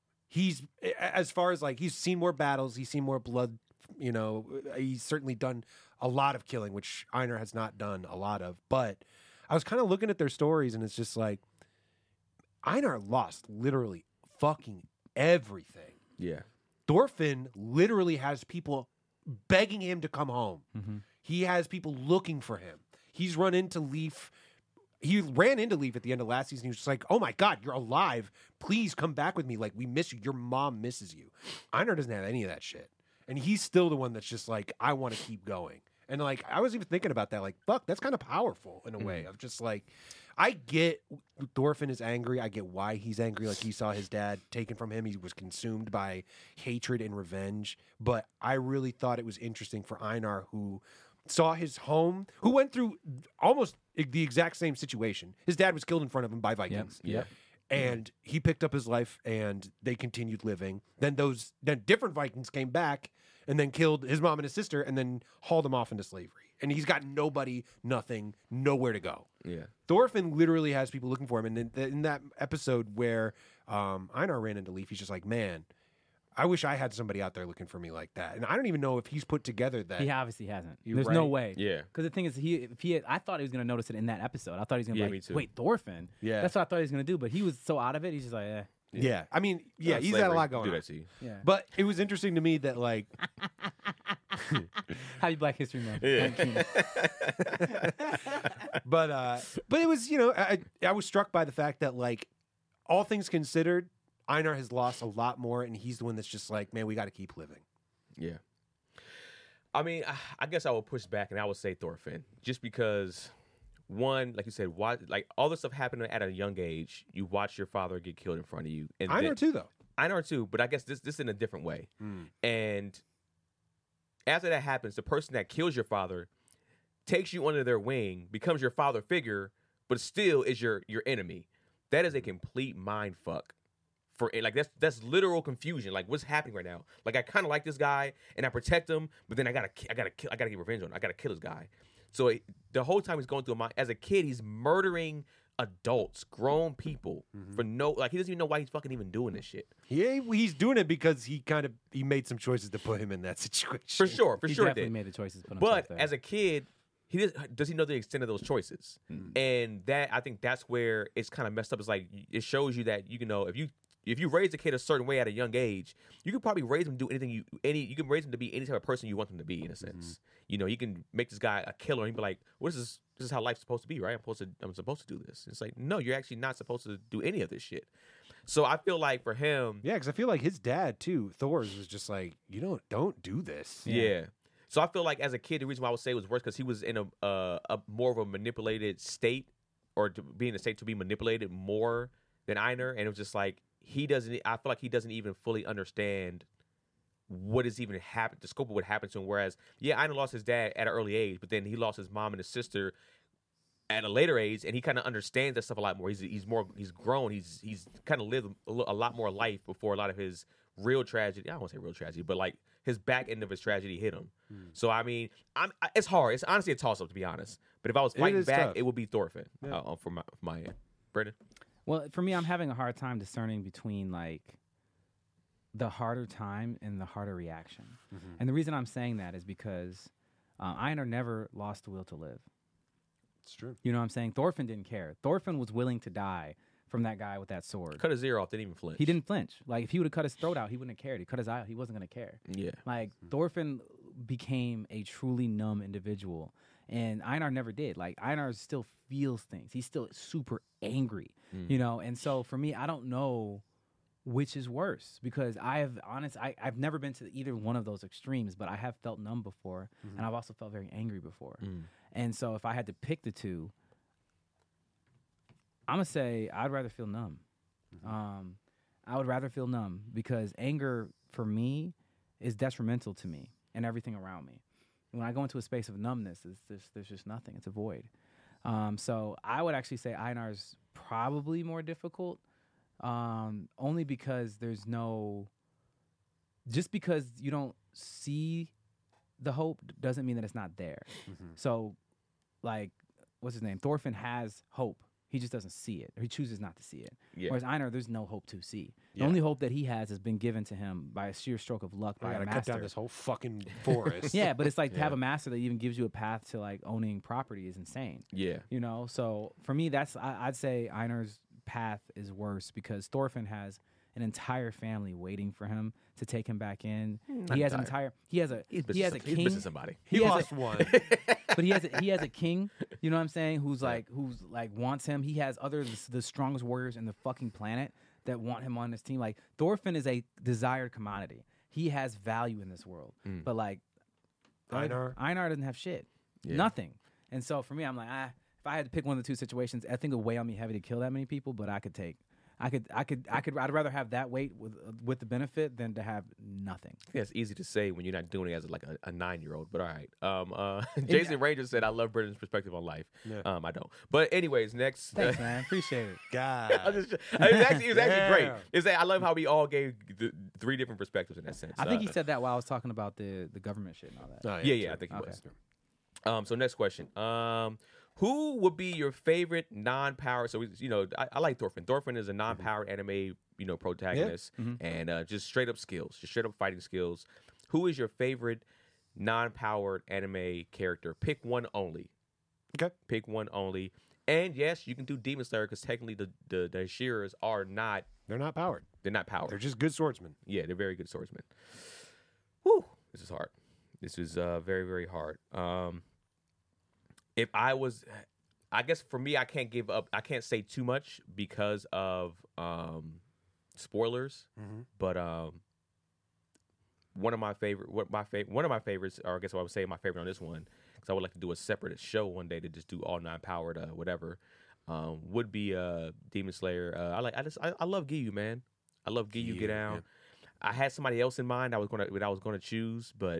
as far as like, he's seen more battles. He's seen more blood. He's certainly done a lot of killing, which Einar has not done a lot of. But I was kind of looking at their stories, and it's just like, Einar lost literally fucking everything. Yeah. Thorfinn literally has people begging him to come home. He has people looking for him. He's run into Leaf. He ran into Leaf at the end of last season. He was just like, oh my God, you're alive. Please come back with me. Like, we miss you. Your mom misses you. Einar doesn't have any of that shit. And he's still the one that's just like, I want to keep going. And like, I was even thinking about that. Like, fuck, that's kind of powerful in a way of just like, I get Thorfinn is angry. I get why he's angry. Like, he saw his dad taken from him. He was consumed by hatred and revenge. But I really thought it was interesting for Einar, who saw his home, who went through almost the exact same situation. His dad was killed in front of him by Vikings. Yep. And he picked up his life and they continued living. Then different Vikings came back and then killed his mom and his sister and then hauled him off into slavery. And he's got nobody, nothing, nowhere to go. Yeah. Thorfinn literally has people looking for him. And in that episode where Einar ran into Leaf, he's just like, man, I wish I had somebody out there looking for me like that. And I don't even know if he's put together that. He obviously hasn't. You're There's no right. way. Yeah. Because the thing is, I thought he was going to notice it in that episode. I thought he was going to Yeah, be me like, too. wait, Thorfinn? Yeah. That's what I thought he was going to do. But he was so out of it, he's just like, Yeah. I mean, yeah, he's got a Slavery lot going do on. that to you. yeah. But it was interesting to me that, like, Happy Black History Month. Yeah. but it was, I was struck by the fact that, like, all things considered, Einar has lost a lot more, and he's the one that's just like, man, we got to keep living. Yeah. I mean, I guess I would push back and I would say Thorfinn, just because, one, like you said, like all this stuff happened at a young age. You watch your father get killed in front of you, and Einar then, too, though. Einar too, but I guess this in a different way. And after that happens, the person that kills your father takes you under their wing, becomes your father figure, but still is your enemy. That is a complete mind fuck. For it, like that's literal confusion. Like, what's happening right now? Like, I kind of like this guy and I protect him, but then I gotta get revenge on him. I gotta kill this guy. So the whole time he's going through a mind. As a kid, he's murdering adults, grown people for no. Like, he doesn't even know why he's fucking even doing this shit. He's doing it because he made some choices to put him in that situation. For sure, he he definitely did. made the choices. To put But himself there. as a kid, does he know the extent of those choices? And that, I think that's where it's kind of messed up. It's like, it shows you that, if you if you raise a kid a certain way at a young age, you can probably raise them to do anything you can raise them to be any type of person you want them to be in a sense. You know, you can make this guy a killer and he'd be like, "What is this? This is how life's supposed to be, right? I'm supposed to do this." It's like, no, you're actually not supposed to do any of this shit. So I feel like for him, Yeah, because I feel like his dad too, Thor's, was just like, you don't do this. yeah. So I feel like as a kid, the reason why I would say it was worse because he was in a more of a manipulated state, or to be in a state to be manipulated more than Einar, and it was just like I feel like he doesn't even fully understand what is even happened, the scope of what happened to him. Whereas, yeah, Einar lost his dad at an early age, but then he lost his mom and his sister at a later age, and he kind of understands that stuff a lot more. He's grown. He's kind of lived a lot more life before a lot of his real tragedy. I don't want to say real tragedy, but like his back end of his tragedy hit him. So I mean, it's hard. It's honestly a toss up, to be honest. But if I was fighting back, tough. it would be Thorfinn from my end. Brendan? Well, for me, I'm having a hard time discerning between like the harder time and the harder reaction. And the reason I'm saying that is because Einar never lost the will to live. It's true. You know what I'm saying? Thorfinn didn't care. Thorfinn was willing to die from that guy with that sword. Cut his ear off, didn't even flinch. He didn't flinch. Like, if he would have cut his throat out, he wouldn't have cared. He cut his eye out, he wasn't going to care. Yeah. Like, Thorfinn became a truly numb individual, and Einar never did. Like, Einar still feels things. He's still super angry, you know? And so, for me, I don't know which is worse, because I've never been to either one of those extremes, but I have felt numb before, and I've also felt very angry before. And so, if I had to pick the two, I'm going to say I'd rather feel numb. I would rather feel numb because anger, for me, is detrimental to me and everything around me. When I go into a space of numbness, there's just nothing. It's a void. So I would actually say Einar's probably more difficult, only because there's no... Just because you don't see the hope doesn't mean that it's not there. So, like, what's his name? Thorfinn has hope. He just doesn't see it, or he chooses not to see it. Yeah. Whereas Einar, there's no hope to see. The only hope that he has been given to him by a sheer stroke of luck by I a gotta master. cut down this whole fucking forest. Yeah, but it's like to have a master that even gives you a path to like owning property is insane. Yeah. You know, so for me, I'd say Einar's path is worse because Thorfinn has an entire family waiting for him to take him back in. He has a king. missing somebody. He lost one. But he has a king, you know what I'm saying, who's like wants him. He has the strongest warriors in the fucking planet that want him on his team. Like, Thorfinn is a desired commodity. He has value in this world. But like Einar doesn't have shit. Yeah. Nothing. And so for me, I'm like, if I had to pick one of the two situations, I think it would weigh on me heavy to kill that many people, but I'd rather have that weight with the benefit than to have nothing. Yeah, it's easy to say when you're not doing it as like a 9-year-old, but all right. Jason Ranger said, "I love Brendan's perspective on life." Yeah. I don't. But anyways, next. Thanks, man. Appreciate it. God. It was actually great. It's I love how we all gave the 3 different perspectives in that sense. I think he said that while I was talking about the government shit and all that. Oh, Yeah, I think he was. So next question. Who would be your favorite non-powered? So I like Thorfinn. Thorfinn is a non-powered anime, protagonist, and just straight up skills, just straight up fighting skills. Who is your favorite non-powered anime character? Pick one only. Okay. Pick one only. And yes, you can do Demon Slayer because technically the Ashiras are not. They're not powered. They're not powered. They're just good swordsmen. Yeah, they're very good swordsmen. Whew, this is hard. This is very, very hard. If I guess for me, I can't give up. I can't say too much because of spoilers. But one of my favorites, or I guess what I would say my favorite on this one, because I would like to do a separate show one day to just do all non-powered whatever, would be Demon Slayer. I love Giyu, man. I love Giyu. Get down. Yeah. I had somebody else in mind. I was gonna choose, but.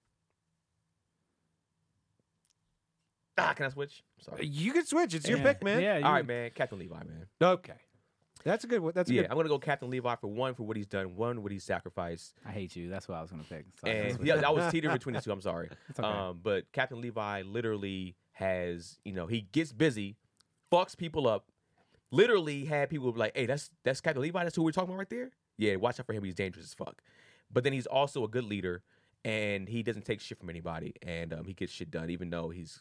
Can I switch? Sorry. You can switch. It's your pick, man. Yeah. All right, man. Captain Levi, man. Okay. That's a good one. That's a good. I'm gonna go Captain Levi for what he's done, what he's sacrificed. I hate you. That's what I was gonna pick. So And I was teetering between the two. I'm sorry. It's okay. But Captain Levi literally has, he gets busy, fucks people up. Literally had people be like, "Hey, that's Captain Levi. That's who we're talking about right there." Yeah, watch out for him. He's dangerous as fuck. But then he's also a good leader. And he doesn't take shit from anybody, and he gets shit done, even though he's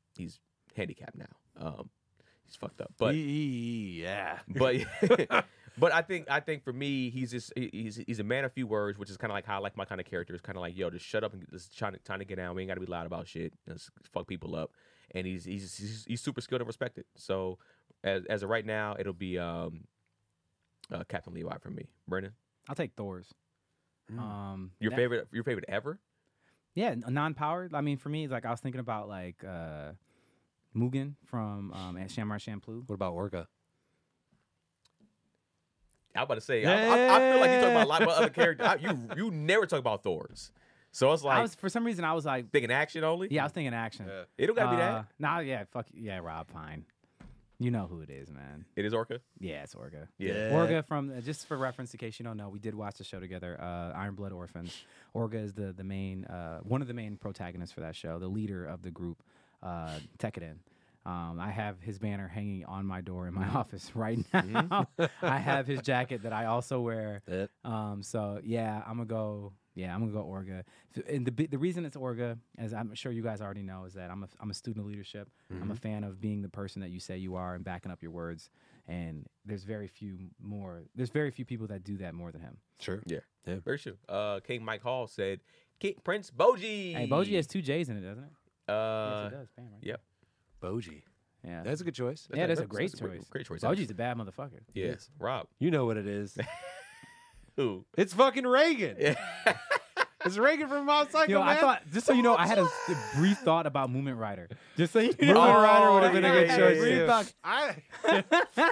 handicapped now. He's fucked up, but yeah. but But I think for me, he's a man of few words, which is kind of like how I like my kind of character. It's kind of like, yo, just shut up and just trying to get down. We ain't got to be loud about shit. Just fuck people up. And he's super skilled and respected. So as of right now, it'll be Captain Levi for me. Brennan, I'll take Thor's. your favorite ever? Yeah, non-powered. I mean, for me, it's like I was thinking about like Mugen from Shamar Champloo. What about Orga? I was about to say, I feel like you talk about a lot of other characters. You never talk about Thor's. So it's like, For some reason, I was like, thinking action only? yeah, I was thinking action. Yeah. It don't got to be that. Nah, yeah, yeah, Rob, fine. You know who it is, man. It is Orca? Yeah, it's Orga. Yeah. Orga from just for reference, in case you don't know, we did watch the show together. Iron Blood Orphans. Orga is the main one of the main protagonists for that show, the leader of the group, Tekkadan. I have his banner hanging on my door in my office right now. I have his jacket that I also wear. Yep. So yeah, I'm gonna go Orga. And the reason it's Orga, as I'm sure you guys already know, is that I'm a student of leadership. I'm a fan of being the person that you say you are and backing up your words. And there's very few people that do that more than him. Sure. Yeah. Yeah. Very true. King Mike Hall said, King Prince Boji. Hey, Boji has 2 J's in it, doesn't it? Yes, it does. Bam, right Yep. Boji. Yeah. That's a good choice. Yeah, that's a that's great a choice. great choice, Boji's a bad motherfucker. Yeah. Yes. Rob. You know what it is. Who? It's fucking Reagan. It's Reagan from Mob Psycho, Yo, man. I thought, just so you know, I had a brief thought about Movement Rider. Just so you know. Movement Rider would have been a good yeah, choice. yeah, too. yeah.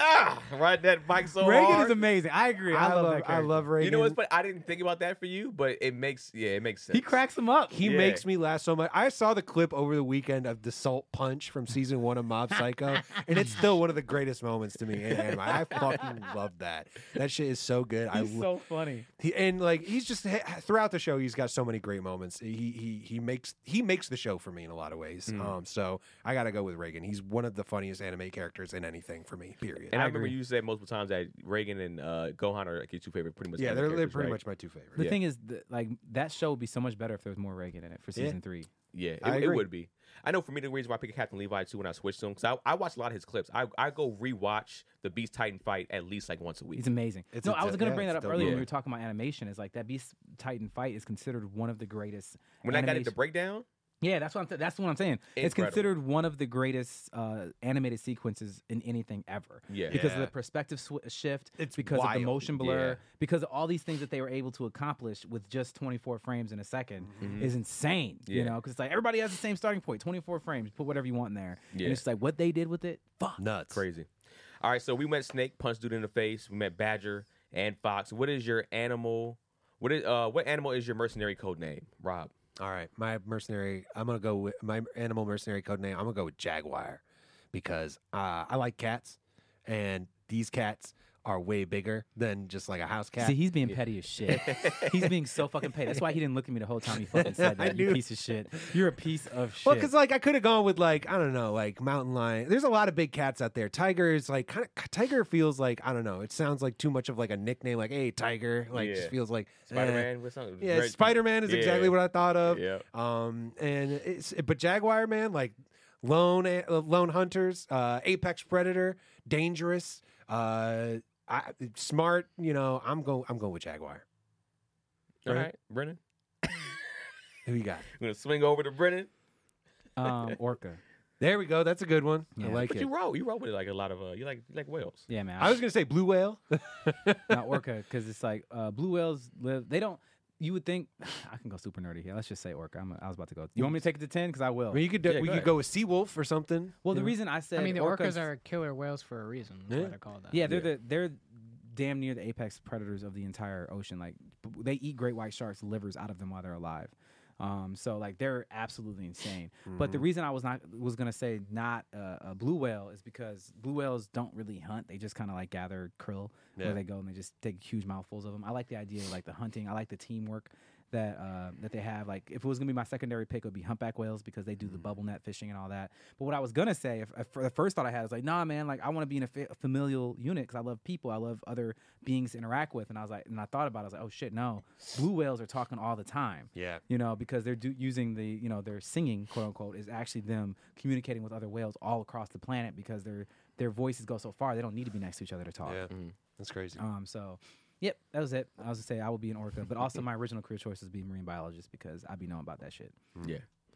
Right, that mic so Reagan hard. is amazing. I agree. I love that I character. love Reagan. You know what's funny? I didn't think about that for you, but it makes sense. He cracks him up. He Yeah. makes me laugh so much. I saw the clip over the weekend of the Salt Punch from season 1 of Mob Psycho, and it's still one of the greatest moments to me in anime. I fucking love that. That shit is so good. He's so funny. He's just throughout the show. He's got so many great moments. He makes the show for me in a lot of ways. So I got to go with Reagan. He's one of the funniest anime characters in anything for me. Period. And I remember you said multiple times that Reagan and Gohan are like your 2 favorite, pretty much. Yeah, anime they're characters, pretty right? much my 2 favorites. The Yeah. thing is, like that show would be so much better if there was more Reagan in it for season 3. Yeah, I it agree. would be. I know for me the reason why I picked Captain Levi too when I switched to him, because I watch a lot of his clips. I go rewatch the Beast Titan fight at least like once a week. He's amazing. It's No, a I was dope- going to yeah, bring that it's up dope. earlier when Yeah. we were talking about animation. Is like that Beast Titan fight is considered one of the greatest. When I got animation- into breakdown, Yeah, that's what I'm saying. It's Incredible. considered one of the greatest animated sequences in anything ever. Yeah. Because of Yeah. the perspective shift, It's because of the wild. motion blur, Yeah. because of all these things that they were able to accomplish with just 24 frames in a second is insane. You Yeah. know, because it's like everybody has the same starting point, 24 frames. Put whatever you want in there, Yeah. and it's like what they did with it. Fuck. Nuts. crazy. All right, so we met Snake, punched dude in the face. We met Badger and Fox. What is your animal? What animal is your mercenary code name, Rob? All right, my mercenary. I'm gonna go with my animal mercenary code name. I'm gonna go with Jaguar because I like cats, and these cats are way bigger than just like a house cat. See, he's being petty as shit. He's being so fucking petty. That's why he didn't look at me the whole time he fucking said I that. You knew. piece of shit. You're a piece of shit. Well, because like I could have gone with like I don't know, like mountain lion. There's a lot of big cats out there. Tiger is like Tiger feels like I don't know. It sounds like too much of like a nickname. Like hey, Tiger. Like Yeah. just feels like Spider Man. What's something? Yeah, Spider Man is exactly what I thought of. Yeah. And but Jaguar man, like lone hunters, apex predator, dangerous, smart. You know, I'm going with Jaguar. All right, Brennan. Who you got? I'm gonna swing over to Brennan. Orca. There we go. That's a good one. I Yeah. like But it. you wrote with like a lot of you like whales. Yeah, man. I was gonna say blue whale. not orca because it's like blue whales live. They don't. You would think I can go super nerdy here. Let's just say orca. I was about to go. You want me to take it to 10? Because I will. I mean, you could Yeah, we go could ahead. go with sea wolf or something. Well, the you know? reason I said I mean, the orcas orcas are killer whales for a reason. That's Yeah. why they're called that. Yeah, they're damn near the apex predators of the entire ocean. Like they eat great white sharks' livers out of them while they're alive. So like they're absolutely insane. But the reason I was gonna say not a blue whale is because blue whales don't really hunt. They just kind of like gather krill where they go and they just take huge mouthfuls of them. I like the idea of like the hunting. I like the teamwork that they have. Like if it was gonna be my secondary pick, it would be humpback whales because they do the bubble net fishing and all that. But what I was gonna say, if the first thought I had was like, nah, man, like I want to be in a familial unit because I love people, I love other beings to interact with, and I was like, and I thought about it, I was like, oh shit, no, blue whales are talking all the time. Yeah. You know, because they're using the, you know, their singing, quote unquote, is actually them communicating with other whales all across the planet because their voices go so far they don't need to be next to each other to talk. Yeah. That's crazy. So, yep, that was it. I was gonna say I will be an orca, but also my original career choice is be marine biologist because I be knowing about that shit. Yeah.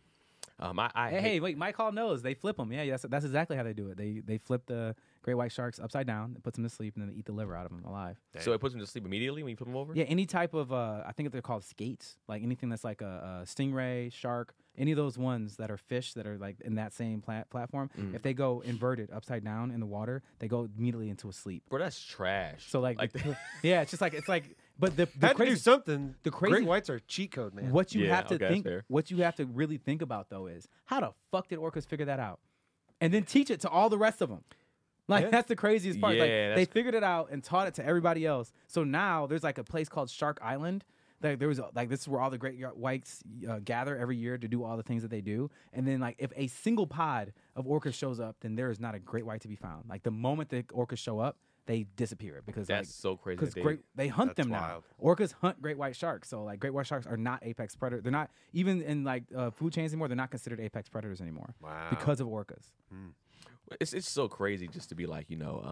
I Hey, wait, Mike Hall knows they flip them. Yeah, that's exactly how they do it. They flip the great white sharks upside down, it puts them to sleep, and then they eat the liver out of them alive. So it puts them to sleep immediately when you flip them over. Yeah, any type of I think they're called skates, like anything that's like a stingray, shark, any of those ones that are fish that are like in that same platform. If they go inverted upside down in the water, they go immediately into a sleep. Bro, that's trash. So like yeah, it's like. But the Had to crazy do something. the crazy- Great whites are cheat code, man. What you Yeah, have to okay, that's think, fair. what you have to really think about though is how the fuck did orcas figure that out, and then teach it to all the rest of them. Like that's the craziest part. Yeah, Like they that's- figured it out and taught it to everybody else. So now there's like a place called Shark Island. Like there was like this is where all the great whites gather every year to do all the things that they do. And then like if a single pod of orcas shows up, then there is not a great white to be found. Like the moment the orcas show up, they disappear because That's like, so crazy. because that they hunt That's them wild. now. Orcas hunt great white sharks, so like great white sharks are not apex predators. They're not even in like food chains anymore. They're not considered apex predators anymore. Wow. Because of orcas. it's so crazy just to be like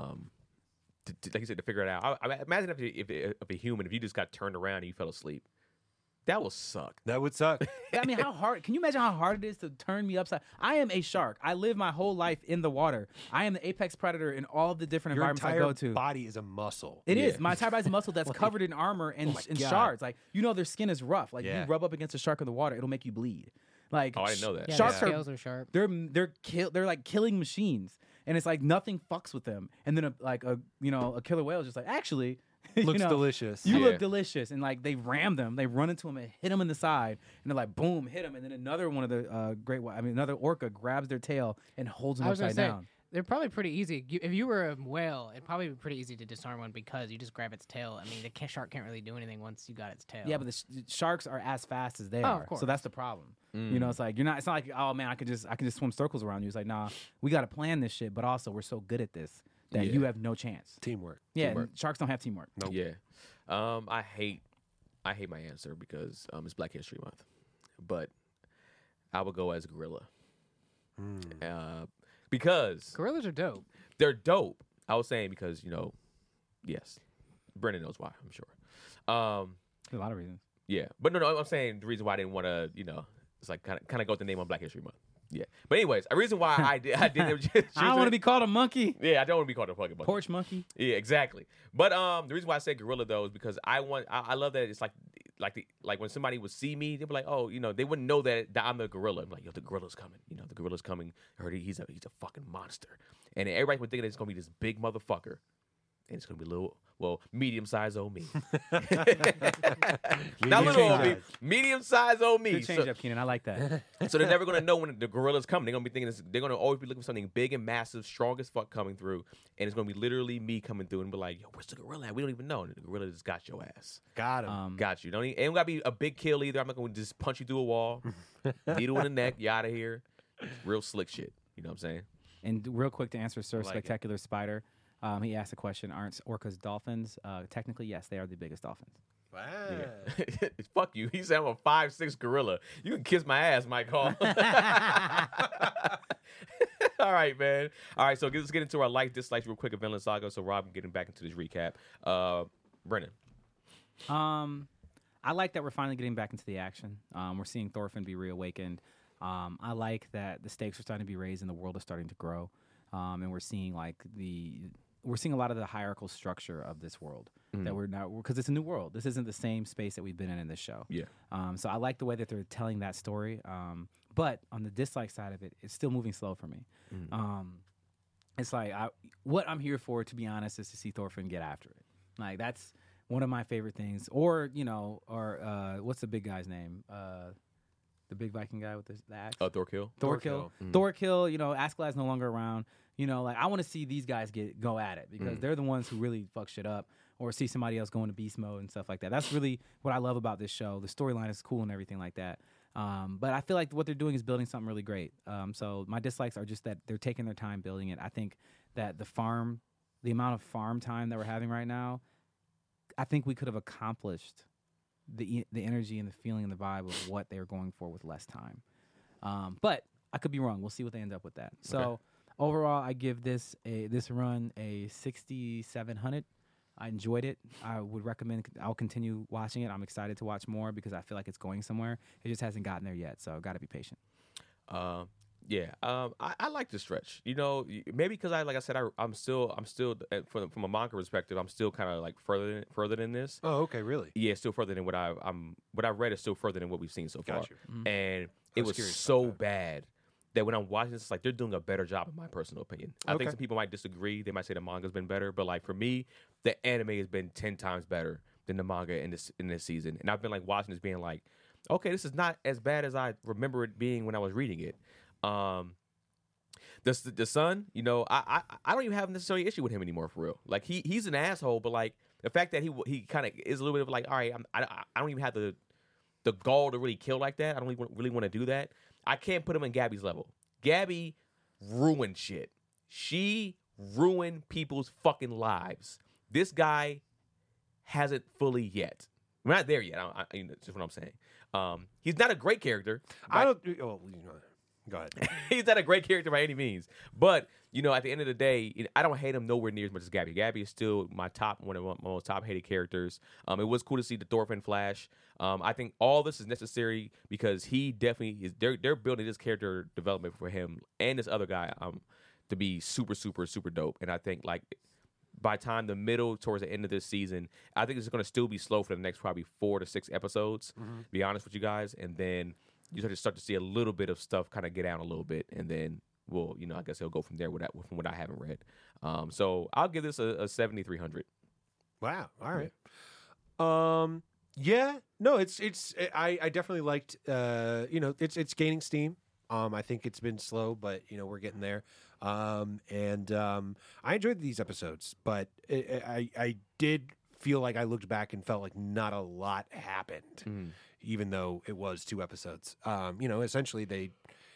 like you said, to figure it out. I imagine if a human, if you just got turned around and you fell asleep, that will suck. That would suck. I mean, how hard? Can you imagine how hard it is to turn me upside? I am a shark. I live my whole life in the water. I am the apex predator in all of the different Your environments I entire go to. body is a muscle. It is. Yeah. My entire body's muscle that's covered in armor and, my and God. shards. Like their skin is rough. Like Yeah. you rub up against a shark in the water, it'll make you bleed. Like Oh, I didn't know that. Yeah, Sharks their are scales are sharp. they're like killing machines, and it's like nothing fucks with them. And then a killer whale is just like actually Looks you know, delicious. You Yeah. look delicious, and like they ram them, they run into him and hit him in the side, and they're like boom, hit him, and then another one of the another orca grabs their tail and holds them I was gonna upside say down. they're probably pretty easy. If you were a whale, it'd probably be pretty easy to disarm one because you just grab its tail. I mean, the shark can't really do anything once you got its tail. Yeah, but the sharks are as fast as they Oh, are, of course. so that's the problem. You know, it's like you're not. It's not like oh man, I can just swim circles around you. It's like nah, we got to plan this shit, but also we're so good at this that Yeah. you have no chance. Teamwork. Yeah, Teamwork. and sharks don't have teamwork. Nope. Yeah. I hate my answer because it's Black History Month, but I would go as gorilla. Because gorillas are dope. they're dope. I was saying because yes, Brendan knows why. I'm sure. There's a lot of reasons. Yeah, but no, I'm saying the reason why I didn't want to, it's like kind of go with the name on Black History Month. Yeah, but anyways, a reason why I didn't. I don't want to be called a monkey, Yeah, I don't want to be called a fucking monkey. porch monkey. Yeah, exactly. But the reason why I said gorilla though is because I love that it's like when somebody would see me, they'd be like, oh, they wouldn't know that I'm the gorilla. I'm like, yo, the gorilla's coming. The gorilla's coming. I heard he's a fucking monster. And everybody would think that it's gonna be this big motherfucker, and it's gonna be medium size old me. Not little old me, medium size old me. Good change up, Keenan. I like that. So they're never gonna know when the gorilla's coming. They're gonna be thinking they're gonna always be looking for something big and massive, strong as fuck coming through, and it's gonna be literally me coming through and be like, "Yo, where's the gorilla at? We don't even know." And the gorilla just got your ass, Got him. got you. Ain't gotta be a big kill either. I'm not gonna just punch you through a wall, needle in the neck, you out of here. Real slick shit. You know what I'm saying? And real quick to answer Sir like it. Spectacular Spider, he asked a question: aren't orcas dolphins? Technically, yes, they are the biggest dolphins. Wow. Yeah. Fuck you. He said I'm a 5'6" gorilla. You can kiss my ass, Mike Hall. All right, man. All right, so let's get into our like dislikes real quick of Vinland Saga. So Rob, getting back into this recap. Brennan. I like that we're finally getting back into the action. We're seeing Thorfinn be reawakened. I like that the stakes are starting to be raised and the world is starting to grow. And we're seeing a lot of the hierarchical structure of this world that we're now, because it's a new world. This isn't the same space that we've been in this show. Yeah. So I like the way that they're telling that story. But on the dislike side of it, it's still moving slow for me. It's like what I'm here for, to be honest, is to see Thorfinn get after it. Like that's one of my favorite things. Or what's the big guy's name? The big Viking guy with the axe. Thorkill. Thorkill. Thorkill. Askeladd's no longer around. I want to see these guys go at it because they're the ones who really fuck shit up, or see somebody else go into beast mode and stuff like that. That's really what I love about this show. The storyline is cool and everything like that. But I feel like what they're doing is building something really great. So my dislikes are just that they're taking their time building it. I think that the amount of farm time that we're having right now, I think we could have accomplished the energy and the feeling and the vibe of what they were going for with less time. But I could be wrong. We'll see what they end up with that. So overall, I give this run a 6,700. I enjoyed it. I would recommend. I'll continue watching it. I'm excited to watch more because I feel like it's going somewhere. It just hasn't gotten there yet, so I've got to be patient. I like the stretch. You know, maybe because like I said, I'm still from a manga perspective, I'm still kind of like further than this. Oh, okay, really? Yeah, still further than what I've read is still further than what we've seen so far. Got you. And it was curious so about bad that when I'm watching this, it's like they're doing a better job, in my personal opinion. I Okay. think some people might disagree. They might say the manga's been better, but like for me, the anime has been 10 times better than the manga in this season. And I've been like watching this, being like, okay, this is not as bad as I remember it being when I was reading it. The son, you know, I don't even have necessarily issue with him anymore for real. Like he's an asshole, but like the fact that he kind of is a little bit of like, all right, I don't even have the gall to really kill like that. I don't really want to do that. I can't put him in Gabby's level. Gabby ruined shit. She ruined people's fucking lives. This guy hasn't fully yet. We're not there yet. That's just what I'm saying. He's not a great character. I don't. Oh, go ahead. He's not a great character by any means. But, you know, at the end of the day, I don't hate him nowhere near as much as Gabby. Gabby is still one of my most top hated characters. It was cool to see the Thorfinn Flash. I think all this is necessary because he definitely is. They're building this character development for him and this other guy to be super, super, super dope. And I think like by the time the middle towards the end of this season, I think it's going to still be slow for the next probably 4 to 6 episodes. To be honest with you guys, and then you start to see a little bit of stuff kind of get down a little bit, and then we'll, you know, I guess he'll go from there with that, from what I haven't read. So I'll give this a 7,300. Wow. All right. Yeah. No, I definitely liked. You know, it's gaining steam. I think it's been slow, but you know we're getting there. I enjoyed these episodes, but I did feel like I looked back and felt like not a lot happened. Even though it was 2 episodes. You know, essentially they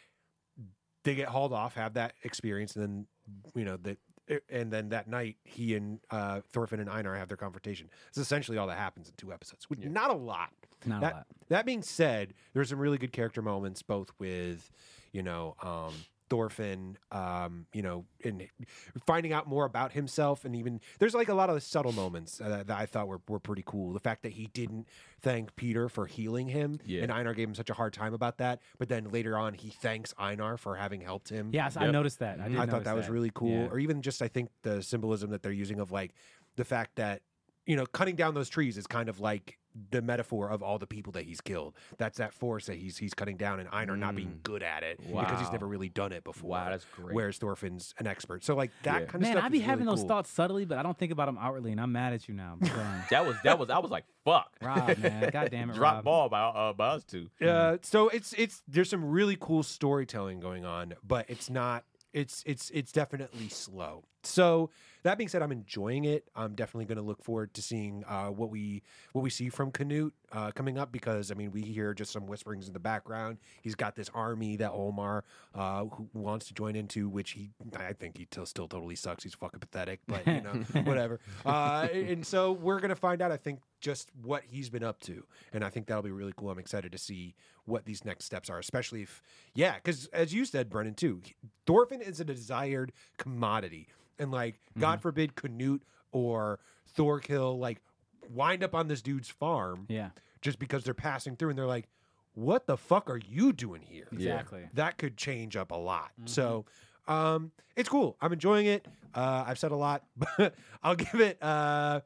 get hauled off, have that experience, and then, you know, and then that night he and Thorfinn and Einar have their confrontation. It's essentially all that happens in 2 episodes. Which, not a lot. Not a lot. That being said, there's some really good character moments, both with, you know, Thorfinn, you know, and finding out more about himself, and even there's like a lot of the subtle moments that I thought were pretty cool. The fact that he didn't thank Peter for healing him, and Einar gave him such a hard time about that, but then later on he thanks Einar for having helped him. Yes, I noticed that. I thought that was really cool. Yeah. Or even just I think the symbolism that they're using of like the fact that, you know, cutting down those trees is kind of like the metaphor of all the people that he's killed. That's that force that he's cutting down, and Einar not being good at it because he's never really done it before. Wow, that's great. Whereas Thorfinn's an expert. So like that kind of Man, stuff. I be is having really those cool. thoughts subtly, but I don't think about them outwardly, and I'm mad at you now. But, That was I was like, fuck. Rob, man, God damn it, Drop Rob. ball by us two. So it's there's some really cool storytelling going on, but it's not. It's definitely slow. So that being said, I'm enjoying it. I'm definitely going to look forward to seeing what we see from Canute coming up, because I mean we hear just some whisperings in the background. He's got this army that Omar who wants to join into, which I think he still totally sucks. He's fucking pathetic, but you know whatever. And so we're going to find out, I think, just what he's been up to, and I think that'll be really cool. I'm excited to see what these next steps are, especially if because as you said, Brennan, too, Thorfinn is a desired commodity. And like, God forbid, Canute or Thorkill like wind up on this dude's farm, just because they're passing through, and they're like, "What the fuck are you doing here?" Exactly. That could change up a lot. So, it's cool. I'm enjoying it. I've said a lot, but I'll give it a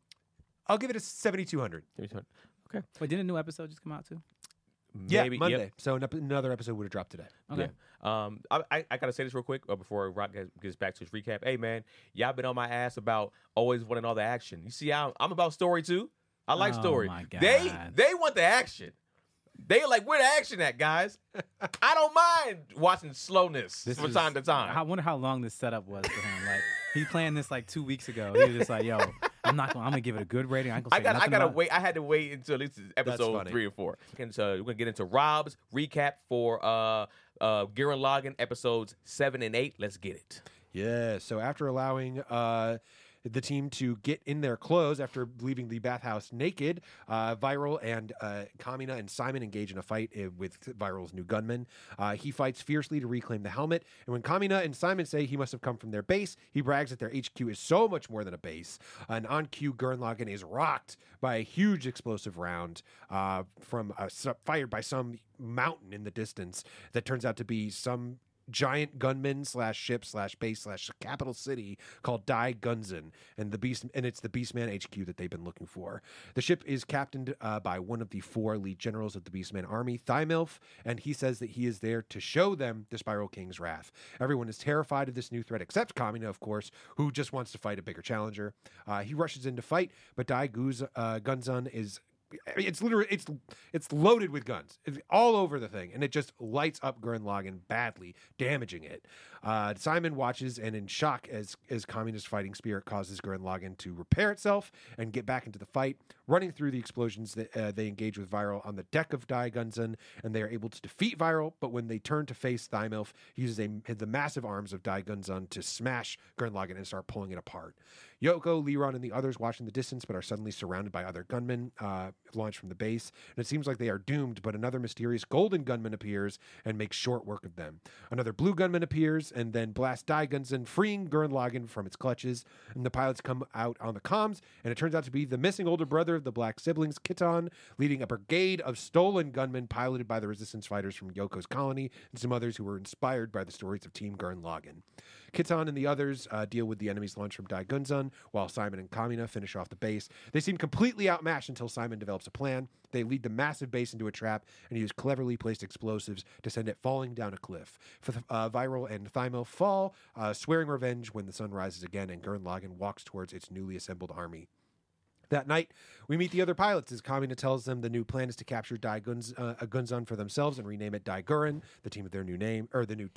7,200. Okay. Wait, didn't a new episode just come out too? Maybe, Yeah, Monday. yep. So another episode would have dropped today. Okay. Yeah. I gotta say this real quick before Rock gets back to his recap. Hey man, y'all been on my ass about always wanting all the action. You see, I'm about story too. I like Oh, story. my God. They want the action. They like, where the action at, guys? I don't mind watching slowness from time to time. I wonder how long this setup was for him. Like he planned this like 2 weeks ago. He was just like, "Yo, I'm gonna give it a good rating. I gotta wait. I had to wait until at least episode funny. 3 or 4. And so we're gonna get into Rob's recap for Gurren Lagann episodes 7 and 8. Let's get it. Yeah. So after allowing the team to get in their clothes after leaving the bathhouse naked. Viral and Kamina and Simon engage in a fight with Viral's new gunman. He fights fiercely to reclaim the helmet, and when Kamina and Simon say he must have come from their base, he brags that their HQ is so much more than a base. And on cue, Gurren Lagann is rocked by a huge explosive round fired by some mountain in the distance that turns out to be some giant gunman / ship / base / capital city called Dai Gunzan, and it's the Beastman HQ that they've been looking for. The ship is captained by one of the 4 lead generals of the Beastman army, Thymilf, and he says that he is there to show them the Spiral King's wrath. Everyone is terrified of this new threat, except Kamina, of course, who just wants to fight a bigger challenger. He rushes in to fight, but Dai Gunzan is it's loaded with guns. It's all over the thing, and it just lights up Gurren Lagann badly, damaging it. Simon watches and in shock as Kamina's fighting spirit causes Gurren Lagann to repair itself and get back into the fight. Running through the explosions, they engage with Viral on the deck of Dai Gunzan, and they are able to defeat Viral, but when they turn to face Thymilf, he uses the massive arms of Dai Gunzan to smash Gurren Lagann and start pulling it apart. Yoko, Liron, and the others watch in the distance, but are suddenly surrounded by other gunmen launched from the base. And it seems like they are doomed, but another mysterious golden gunman appears and makes short work of them. Another blue gunman appears and then blasts Dai Gunzan, freeing Gurren Lagann from its clutches. And the pilots come out on the comms, and it turns out to be the missing older brother of the Black siblings, Kitan, leading a brigade of stolen gunmen piloted by the resistance fighters from Yoko's colony and some others who were inspired by the stories of Team Gurren Lagann. Kitan and the others deal with the enemies launched from Dai Gunzan, while Simon and Kamina finish off the base. They seem completely outmatched until Simon develops a plan. They lead the massive base into a trap and use cleverly placed explosives to send it falling down a cliff. Viral and Thymilf fall, swearing revenge when the sun rises again, and Gurren Lagann walks towards its newly assembled army. That night, we meet the other pilots as Kamina tells them the new plan is to capture Gunzan for themselves and rename it Dai Gurren, the team of their new name, or the new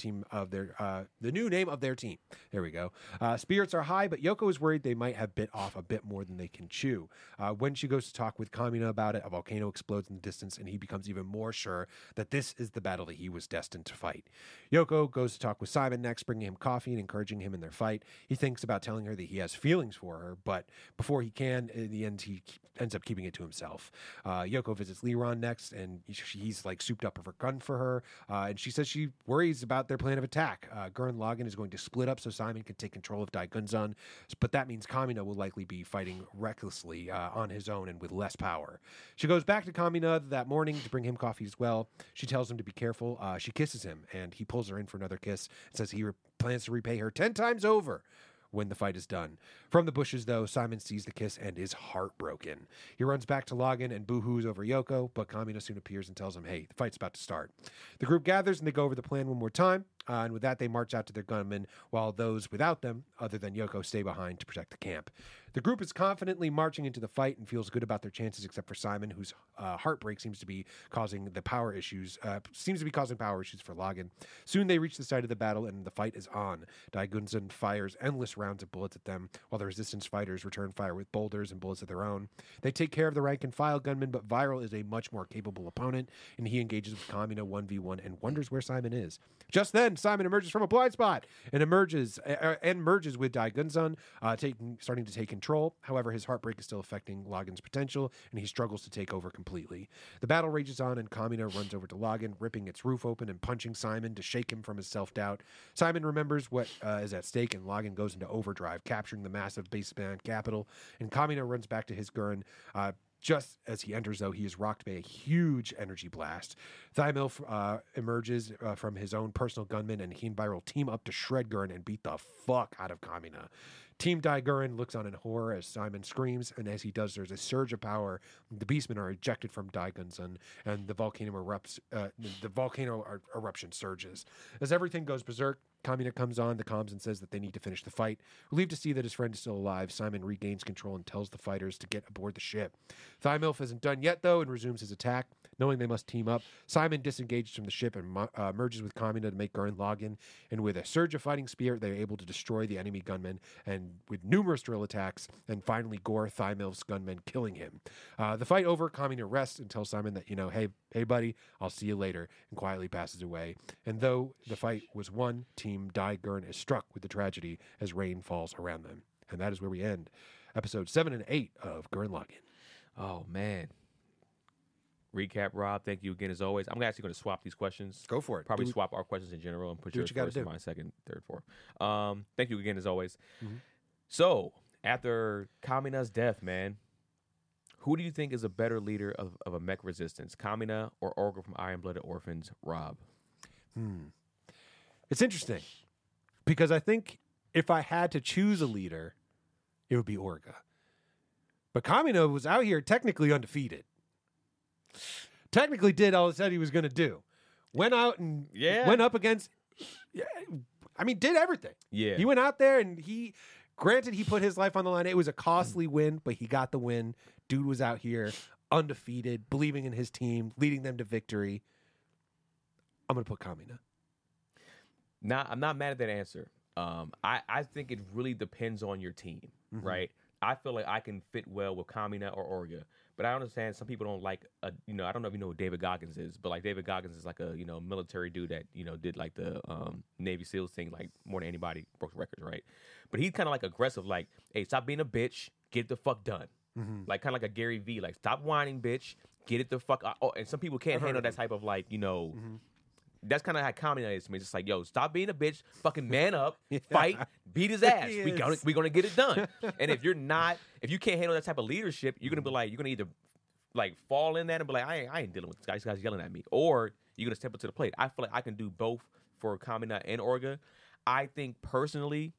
name of their team. There we go. Spirits are high, but Yoko is worried they might have bit off a bit more than they can chew. When she goes to talk with Kamina about it, a volcano explodes in the distance, and he becomes even more sure that this is the battle that he was destined to fight. Yoko goes to talk with Simon next, bringing him coffee and encouraging him in their fight. He thinks about telling her that he has feelings for her, but before he can, in the end, he ends up keeping it to himself. Yoko visits Liron next, and he's like souped up of her gun for her, and she says she worries about their plan of attack. Gurren Lagann is going to split up so Simon can take control of Dai Gunzan, but that means Kamina will likely be fighting recklessly on his own and with less power. She goes back to Kamina that morning to bring him coffee as well. She tells him to be careful. She kisses him, and he pulls her in for another kiss and says he plans to repay her 10 times over when the fight is done. From the bushes, though, Simon sees the kiss and is heartbroken. He runs back to Lagann and boo-hoos over Yoko, but Kamina soon appears and tells him, hey, the fight's about to start. The group gathers and they go over the plan one more time, and with that, they march out to their gunmen, while those without them, other than Yoko, stay behind to protect the camp. The group is confidently marching into the fight and feels good about their chances, except for Simon, whose heartbreak seems to be causing power issues for Lagann. Soon they reach the site of the battle, and the fight is on. Dai Gunzan fires endless rounds of bullets at them, while the resistance fighters return fire with boulders and bullets of their own. They take care of the rank-and-file gunmen, but Viral is a much more capable opponent, and he engages with Kamina 1v1 and wonders where Simon is. Just then, Simon emerges from a blind spot and merges with Dai Gunzan, starting to take control. However, his heartbreak is still affecting Lagann's potential, and he struggles to take over completely. The battle rages on, and Kamina runs over to Lagann, ripping its roof open and punching Simon to shake him from his self-doubt. Simon remembers what is at stake, and Lagann goes into overdrive, capturing the massive Beastman capital, and Kamina runs back to his Gurren. Just as he enters, though, he is rocked by a huge energy blast. Thymilf emerges from his own personal gunman, and he and Viral team up to shred Gurren and beat the fuck out of Kamina. Team Dai Gurren looks on in horror as Simon screams, and as he does, there's a surge of power. The Beastmen are ejected from Dai Gunzan, and the volcano erupts. Eruption surges. As everything goes berserk, Kamina comes on the comms and says that they need to finish the fight. Relieved to see that his friend is still alive, Simon regains control and tells the fighters to get aboard the ship. Thymilf isn't done yet, though, and resumes his attack. Knowing they must team up, Simon disengages from the ship and merges with Kamina to make Gurren Lagann, and with a surge of fighting spirit, they're able to destroy the enemy gunmen, and with numerous drill attacks, and finally gore Thymilf's gunmen, killing him. The fight over, Kamina rests and tells Simon that, hey buddy, I'll see you later, and quietly passes away. And though the fight was won, Team Dai Gurren is struck with the tragedy as rain falls around them. And that is where we end episode 7 and 8 of Gurren Lagann. Oh man. Recap, Rob. Thank you again as always. I'm actually going to swap these questions. Go for it. Probably Do- swap our questions in general and put do what yours you gotta first and do. mine second, third, fourth. Thank you again as always. Mm-hmm. So after Kamina's death, man, who do you think is a better leader of a mech resistance, Kamina or Orga from Iron Blooded Orphans, Rob? It's interesting because I think if I had to choose a leader, it would be Orga. But Kamina was out here technically undefeated. Technically did all he said he was going to do. Went out and went up against, did everything. Yeah. He went out there and granted, he put his life on the line. It was a costly win, but he got the win. Dude was out here undefeated, believing in his team, leading them to victory. I'm going to put Kamina. I'm not mad at that answer. I think it really depends on your team, right? I feel like I can fit well with Kamina or Orga, but I understand some people don't like, I don't know if you know who David Goggins is, but like David Goggins is like a, military dude that, did like the Navy SEALs thing, like more than anybody, broke records, right? But he's kind of like aggressive, like, hey, stop being a bitch, get it the fuck done. Like kind of like a Gary Vee, like stop whining, bitch, get it the fuck out. Oh, and some people can't handle that type of like, that's kind of how Kamina is to me. It's just like, yo, stop being a bitch, fucking man up, fight, beat his ass. We're gonna get it done. And if you can't handle that type of leadership, you're gonna be like, you're gonna either like fall in that and be like, I ain't dealing with this guy. This guy's yelling at me, or you're gonna step up to the plate. I feel like I can do both for Kamina and Orga. I think personally,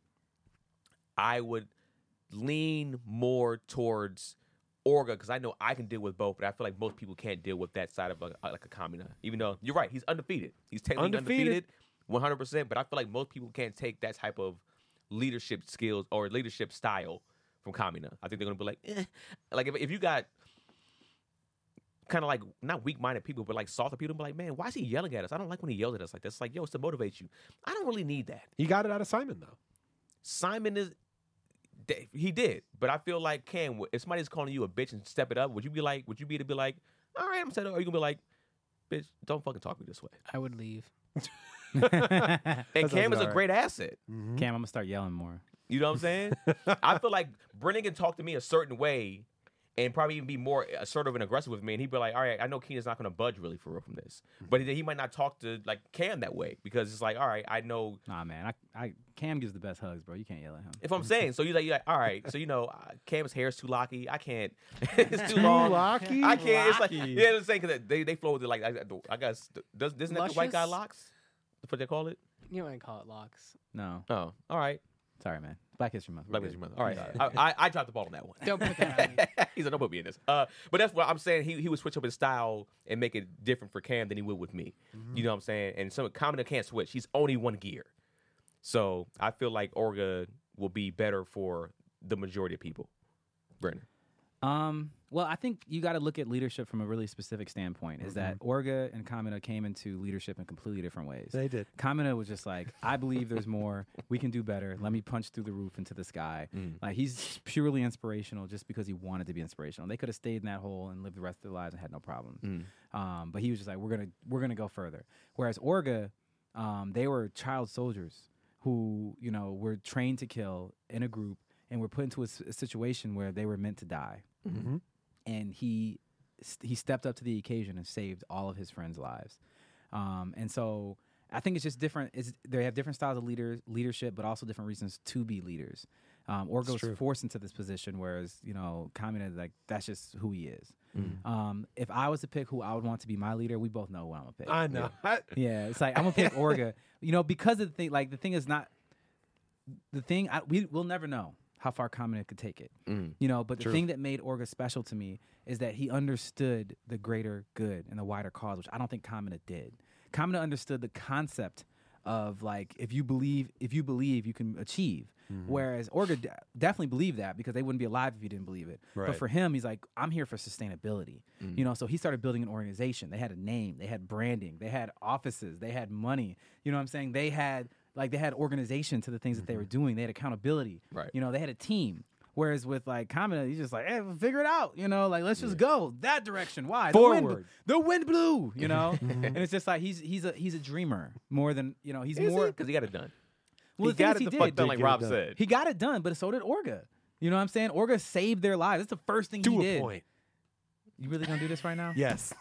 I would lean more towards Orga because I know I can deal with both, but I feel like most people can't deal with that side of like a Kamina. Even though you're right, he's undefeated. He's technically undefeated 100%, but I feel like most people can't take that type of leadership skills or leadership style from Kamina. I think they're gonna be like, like if you got kind of like not weak-minded people, but like softer people, be like, man, why is he yelling at us? I don't like when he yells at us like this. It's like, yo, it's to motivate you. I don't really need that. He got it out of Simon, though. Simon he did, but I feel like Cam, if somebody's calling you a bitch and step it up, would you be to be like, all right, I'm settled, or are you gonna be like, bitch, don't fucking talk to me this way? I would leave. And Cam is a great asset. Cam, I'm gonna start yelling more. You know what I'm saying? I feel like Brennan can talk to me a certain way and probably even be more assertive and aggressive with me, and he'd be like, all right, I know Keenan's not going to budge really for real from this. But he might not talk to like Cam that way because it's like, all right, I know. Nah, man, Cam gives the best hugs, bro. You can't yell at him. If I'm saying, so you're like, all right, so Cam's hair is too locky. I can't. It's too long. Locky? I can't. It's like, yeah, I'm saying because they flow with it like I guess isn't that the white guy Luscious? locks? That's what they call it. You want to call it locks? No, Oh, all right. sorry, man. Black History Month. We're Black good. History Month. All right. I dropped the ball on that one. Don't put that on me. He's like, don't put me in this. But that's what I'm saying. He would switch up his style and make it different for Cam than he would with me. You know what I'm saying? And some Kamina can't switch. He's only one gear. So I feel like Orga will be better for the majority of people. Brennan. Well, I think you got to look at leadership from a really specific standpoint. Is that Orga and Kamina came into leadership in completely different ways. They did. Kamina was just like, I believe there's more. We can do better. Let me punch through the roof into the sky. Like he's purely inspirational just because he wanted to be inspirational. They could have stayed in that hole and lived the rest of their lives and had no problems. But he was just like, we're gonna go further. Whereas Orga, they were child soldiers who were trained to kill in a group and were put into a situation where they were meant to die. And he stepped up to the occasion and saved all of his friends' lives. And so I think it's just different. They have different styles of leadership, but also different reasons to be leaders. Orga was forced into this position, whereas Kamina, like that's just who he is. If I was to pick who I would want to be my leader, we both know who I'm gonna pick. I know. Yeah, it's like I'm gonna pick Orga. Because of the thing. Like the thing is not the thing. We'll never know how far Kamina could take it. But the thing that made Orga special to me is that he understood the greater good and the wider cause, which I don't think Kamina did. Kamina understood the concept of like if you believe you can achieve. Whereas Orga definitely believed that because they wouldn't be alive if you didn't believe it. Right. But for him, he's like, I'm here for sustainability. So he started building an organization. They had a name, they had branding, they had offices, they had money. You know what I'm saying? They had organization to the things that they were doing. They had accountability. Right. They had a team. Whereas with like Kamina, he's just like, hey, figure it out. Like let's just go that direction. Why? Forward. The wind blew. And it's just like he's a dreamer more than he's more because he got it done. Well, he the thing got is it he the did. fuck done, Did like get it Rob done. said. He got it done, but so did Orga. You know what I'm saying? Orga saved their lives. That's the first thing he To a did. point. You really gonna do this right now? Yes.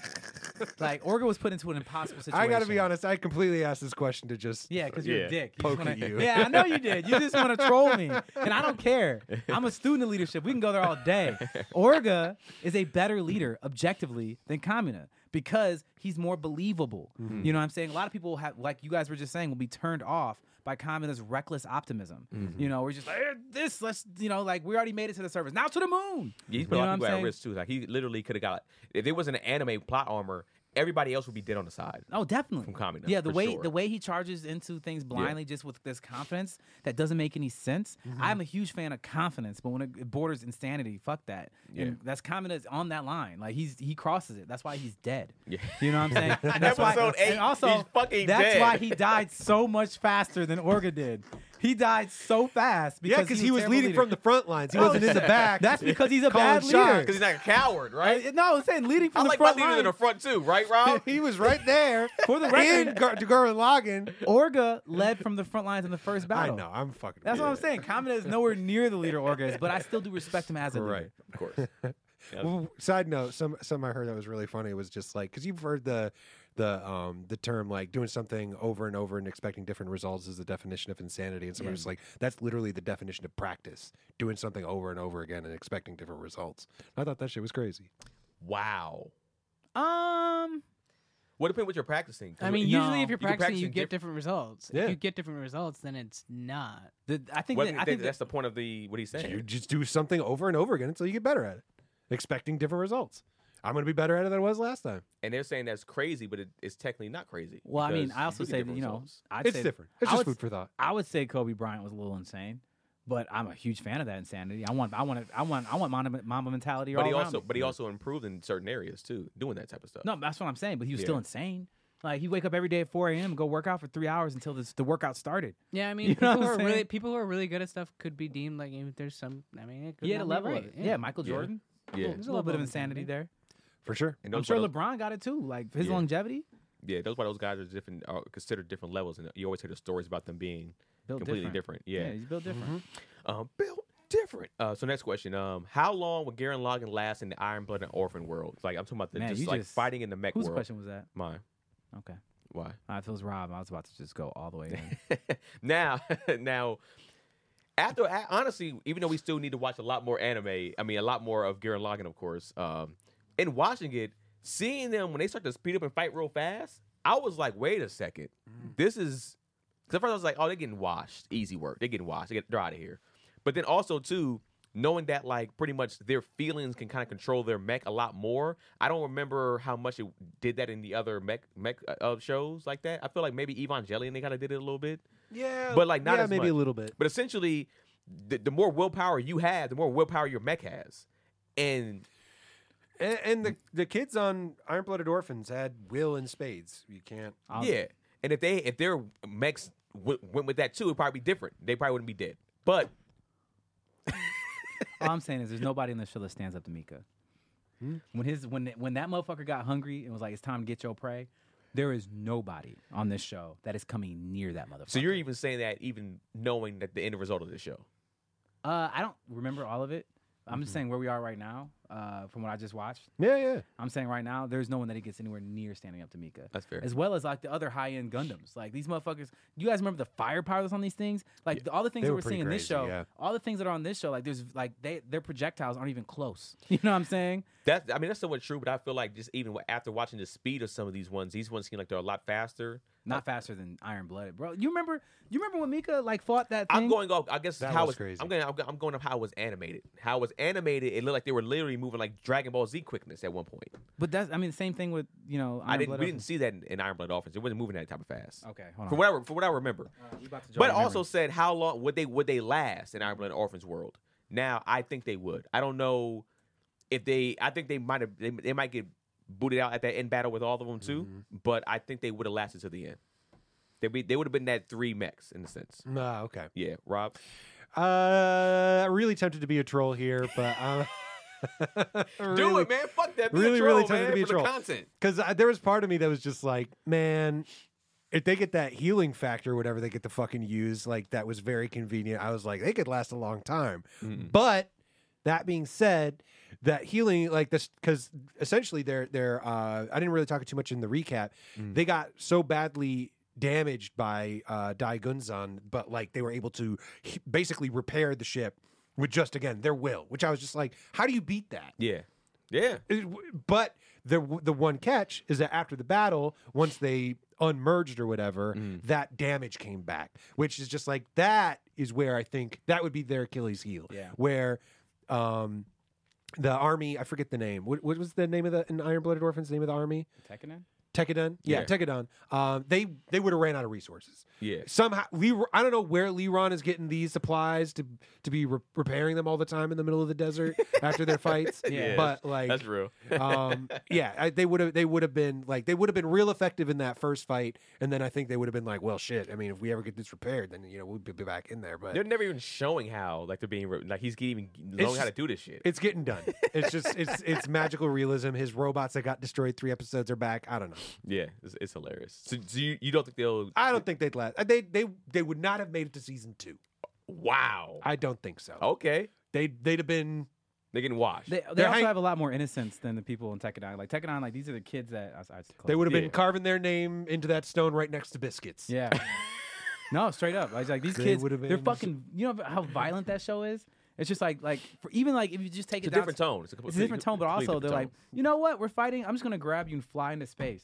Like Orga was put into an impossible situation. I got to be honest. I completely asked this question to just. Yeah, because you're Yeah. a dick. You Poke just at wanna, you. Yeah, I know you did. You just want to troll me, and I don't care. I'm a student of leadership. We can go there all day. Orga is a better leader, objectively, than Kamina because he's more believable. You know what I'm saying? A lot of people have, like you guys were just saying, will be turned off by Kamina's reckless optimism. You know, we're just like, let's, like we already made it to the surface. Now to the moon. Yeah, he's You put a lot know of what people I'm at saying? risk too. Like he literally could have got. If there wasn't an anime plot armor, everybody else would be dead on the side. Oh, definitely. From Kamina, Yeah, the for way sure. the way he charges into things blindly, just with this confidence that doesn't make any sense. I'm a huge fan of confidence, but when it borders insanity, fuck that. And that's Kamina's on that line. Like he crosses it. That's why he's dead. Yeah. You know what I'm saying? And that's why, Episode 8, and also, he's fucking that's dead. why he died so much faster than Orga did. He died so fast because Yeah, because he was terrible leading leader. from the front lines. He Oh, wasn't in the back. That's because he's a calling bad shots. leader. Because he's not a coward, right? No, I'm saying leading I from the like my front leaders line. in the front too, right, Rob? He was right there. For the in record, Gurren Lagann. Orga led from the front lines in the first I battle. know. I'm fucking. That's what I'm weird. saying. Kamina is nowhere near the leader Orga is, but I still do respect him as a leader. Right, of course. Well, side note, some I heard that was really funny was just like because you've heard the term like doing something over and over and expecting different results is the definition of insanity, and somebody's like that's literally the definition of practice, doing something over and over again and expecting different results. I thought that shit was crazy. Wow. Um, What depends what you're practicing? 'Cause I mean, No. usually if you're You can practicing, practice you in get diff- different results. Yeah. If you get different results, then it's not. I think Well, that, I think that's the point of what he's saying. You just do something over and over again until you get better at it, expecting different results. I'm going to be better at it than I was last time. And they're saying that's crazy, but it's technically not crazy. Well, I mean, because I also you do say get that, different results. I'd It's say different. It's I just would- food for thought. I would say Kobe Bryant was a little insane, but I'm a huge fan of that insanity. I want Mamba mentality But all he around also, me. but he also improved in certain areas too, doing that type of stuff. No, that's what I'm saying. But he was Yeah. still insane. Like he wake up every day at 4 a.m. and go work out for 3 hours until the workout started. Yeah, I mean, You know people what who I'm are really saying? people who are really good at stuff could be deemed like if there's some. I mean, it could He had a not be level right. of it. Yeah, Michael Yeah. Jordan. Yeah, There's a little bit of insanity there. For sure. and I'm those sure were those- LeBron got it too. Like his Yeah. longevity. Yeah, those why those guys are different, are considered different levels, and you always hear the stories about them being Built completely different. Yeah, he's built different. built different. So next question: how long would Garen Lagann last in the Iron Blood and Orphan world? Like I'm talking about Man, just you like just- fighting in the mech Whose world. question was that? Mine. Okay. Why? If it was Rob, I was about to just go all the way in. now, honestly, even though we still need to watch a lot more anime, I mean, a lot more of Garen Lagann, of course. In watching it, seeing them when they start to speed up and fight real fast, I was like, wait a second, this is. Because at first I was like, oh, they're getting washed, easy work, they're getting washed, they're out of here. But then also too, knowing that like pretty much their feelings can kind of control their mech a lot more. I don't remember how much it did that in the other mech shows like that. I feel like maybe Evangelion they kind of did it a little bit. Yeah. But, like, not as maybe much. a little bit. But essentially, the more willpower you have, the more willpower your mech has. And And the kids on Iron Blooded Orphans had will and spades. You can't. yeah, and if their mechs went with that too, it'd probably be different. They probably wouldn't be dead. But All I'm saying is there's nobody in the show that stands up to Mika. When that motherfucker got hungry and was like, it's time to get your prey, there is nobody on this show that is coming near that motherfucker. so you're even saying that even knowing that the end result of the show. I don't remember all of it. I'm just saying where we are right now, from what I just watched. Yeah. I'm saying right now, there's no one that he gets anywhere near standing up to Mika. That's fair. As well as like the other high end Gundams. Like these motherfuckers, you guys remember the firepower that's on these things? Like all the things they that were we're pretty seeing in this crazy, show, yeah. all the things that are on this show, like there's like their projectiles aren't even close. You know what I'm saying? That's somewhat true, but I feel like just even after watching the speed of some of these ones seem like they're a lot faster. Not faster than Iron Blooded, bro. You remember when Mika like fought that thing? I'm going off. I guess That how was it's crazy. I'm going off how it was animated. How it was animated, it looked like they were literally moving like Dragon Ball Z quickness at one point. But that's the same thing with Iron Blood We didn't see that in Iron Blood Offense. It wasn't moving that type of fast. Okay, hold on. For what I remember. But also said how long would they last in Iron Blood Orphans world? Now I think they would. I don't know if they. I think they might have. They might get booted out at that end battle with all of them too. But I think they would have lasted to the end. They would have been that 3 mechs in a sense. Nah, okay. Yeah, Rob. Really tempted to be a troll here, but Do it, man. Fuck that. Be really, a troll, really tempted man, to be a for troll. the content. Because there was part of me that was just like, man, if they get that healing factor or whatever they get to fucking use, like that was very convenient. I was like, they could last a long time. But that being said, that healing, like this, because essentially they're I didn't really talk too much in the recap. They got so badly damaged by Dai Gunzan, but like they were able to basically repair the ship with just, again, their will, which I was just like, how do you beat that? Yeah. But the one catch is that after the battle, once they unmerged or whatever, that damage came back, which is just like, that is where I think that would be their Achilles heel. Yeah. Where the army, I forget the name. What was the name of in Iron Blooded Orphans, the name of the army? Tekkanen? Tekkadan? Yeah, Yeah. Tekkadan. They would have ran out of resources. Yeah. Somehow, I don't know where Leron is getting these supplies to be repairing them all the time in the middle of the desert after their fights. Yeah, But like, That's real. they would have been real effective in that first fight, and then I think they would have been like, well, shit. I mean, if we ever get this repaired, then we'll be back in there. But They're never even showing how, like, they're being like he's even knowing how to do this shit. it's getting done. It's just it's magical realism. His robots that got destroyed 3 episodes are back. I don't know. Yeah, it's hilarious. So you don't think they'll? I don't think they'd last. They would not have made it to season 2. Wow. I don't think so. Okay. They'd have been. They're getting washed. They They're also hang- have a lot more innocence than the people in Tekkadan. Like Tekkadan, like these are the kids that They would have Yeah. been carving their name into that stone right next to biscuits. Yeah. No, straight up. Like these They kids, would have they're been- fucking. You know how violent that show is. It's just like for even like if you just take It's it a down different to- tone. It's It's a different tone, but also they're like, you know what? We're fighting. I'm just gonna grab you and fly into space.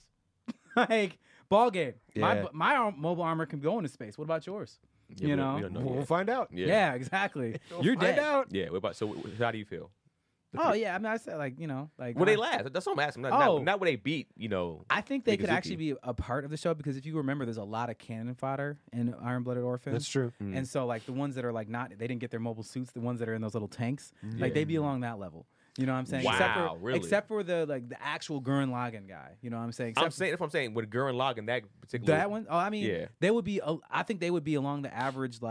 Like ball game. Yeah. My mobile armor can go into space. What about yours? You know? we don't know We'll yet. find out. Yeah, exactly. You're Find dead. out. Yeah. What about? So how do you feel? Oh yeah, I mean I said like like Will they last? That's what I'm asking. Not when they beat. I think they could Mikazuki. actually be a part of the show because if you remember, there's a lot of cannon fodder in Iron Blooded Orphans. That's true. And so like the ones that are like they didn't get their mobile suits, the ones that are in those little tanks, like they be along that level. You know what I'm saying? Wow, really? Except for the actual Gurren Lagann guy. You know what I'm saying? I'm Except saying that's what I'm saying. With Gurren Lagann, that particular that one. Oh, I mean, Yeah. they would be. I think they would be along the average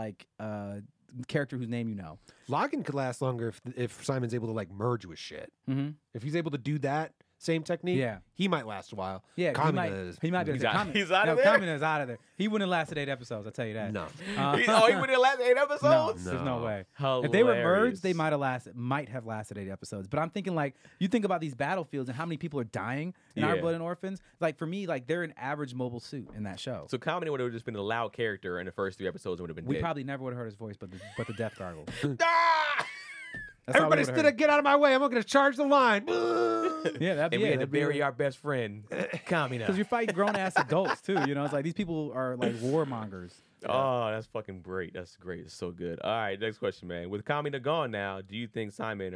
character whose name you know. Logan could last longer if Simon's able to like merge with shit. Mm-hmm. If he's able to do that same technique, Yeah. he might last a while. Yeah, Kamina he might be. He's out- he's out of no, there? Kamina's out of there. He wouldn't have lasted 8 episodes. I'll tell you that. No. He went in the last 8 No, episodes. there's no way. Hilarious. If they were merged, they might have lasted 8 episodes. But I'm thinking like you think about these battlefields and how many people are dying in Our Yeah. Blood and Orphans. Like for me, like they're an average mobile suit in that show. So Kamina would have just been a loud character in the first 3 episodes and would have been We dead. probably never would have heard his voice, but the death gargle. Ah! That's all we Everybody would've stood heard. up, get out of my way. I'm going to charge the line. Yeah, that'd be And we it. had to That'd be bury it. our best friend, Kamina. Because you're fighting grown ass adults too. You know, it's like these people are like warmongers. Oh, that's fucking great. That's great. It's so good. All right, next question, man. With Kamina gone now, do you think Simon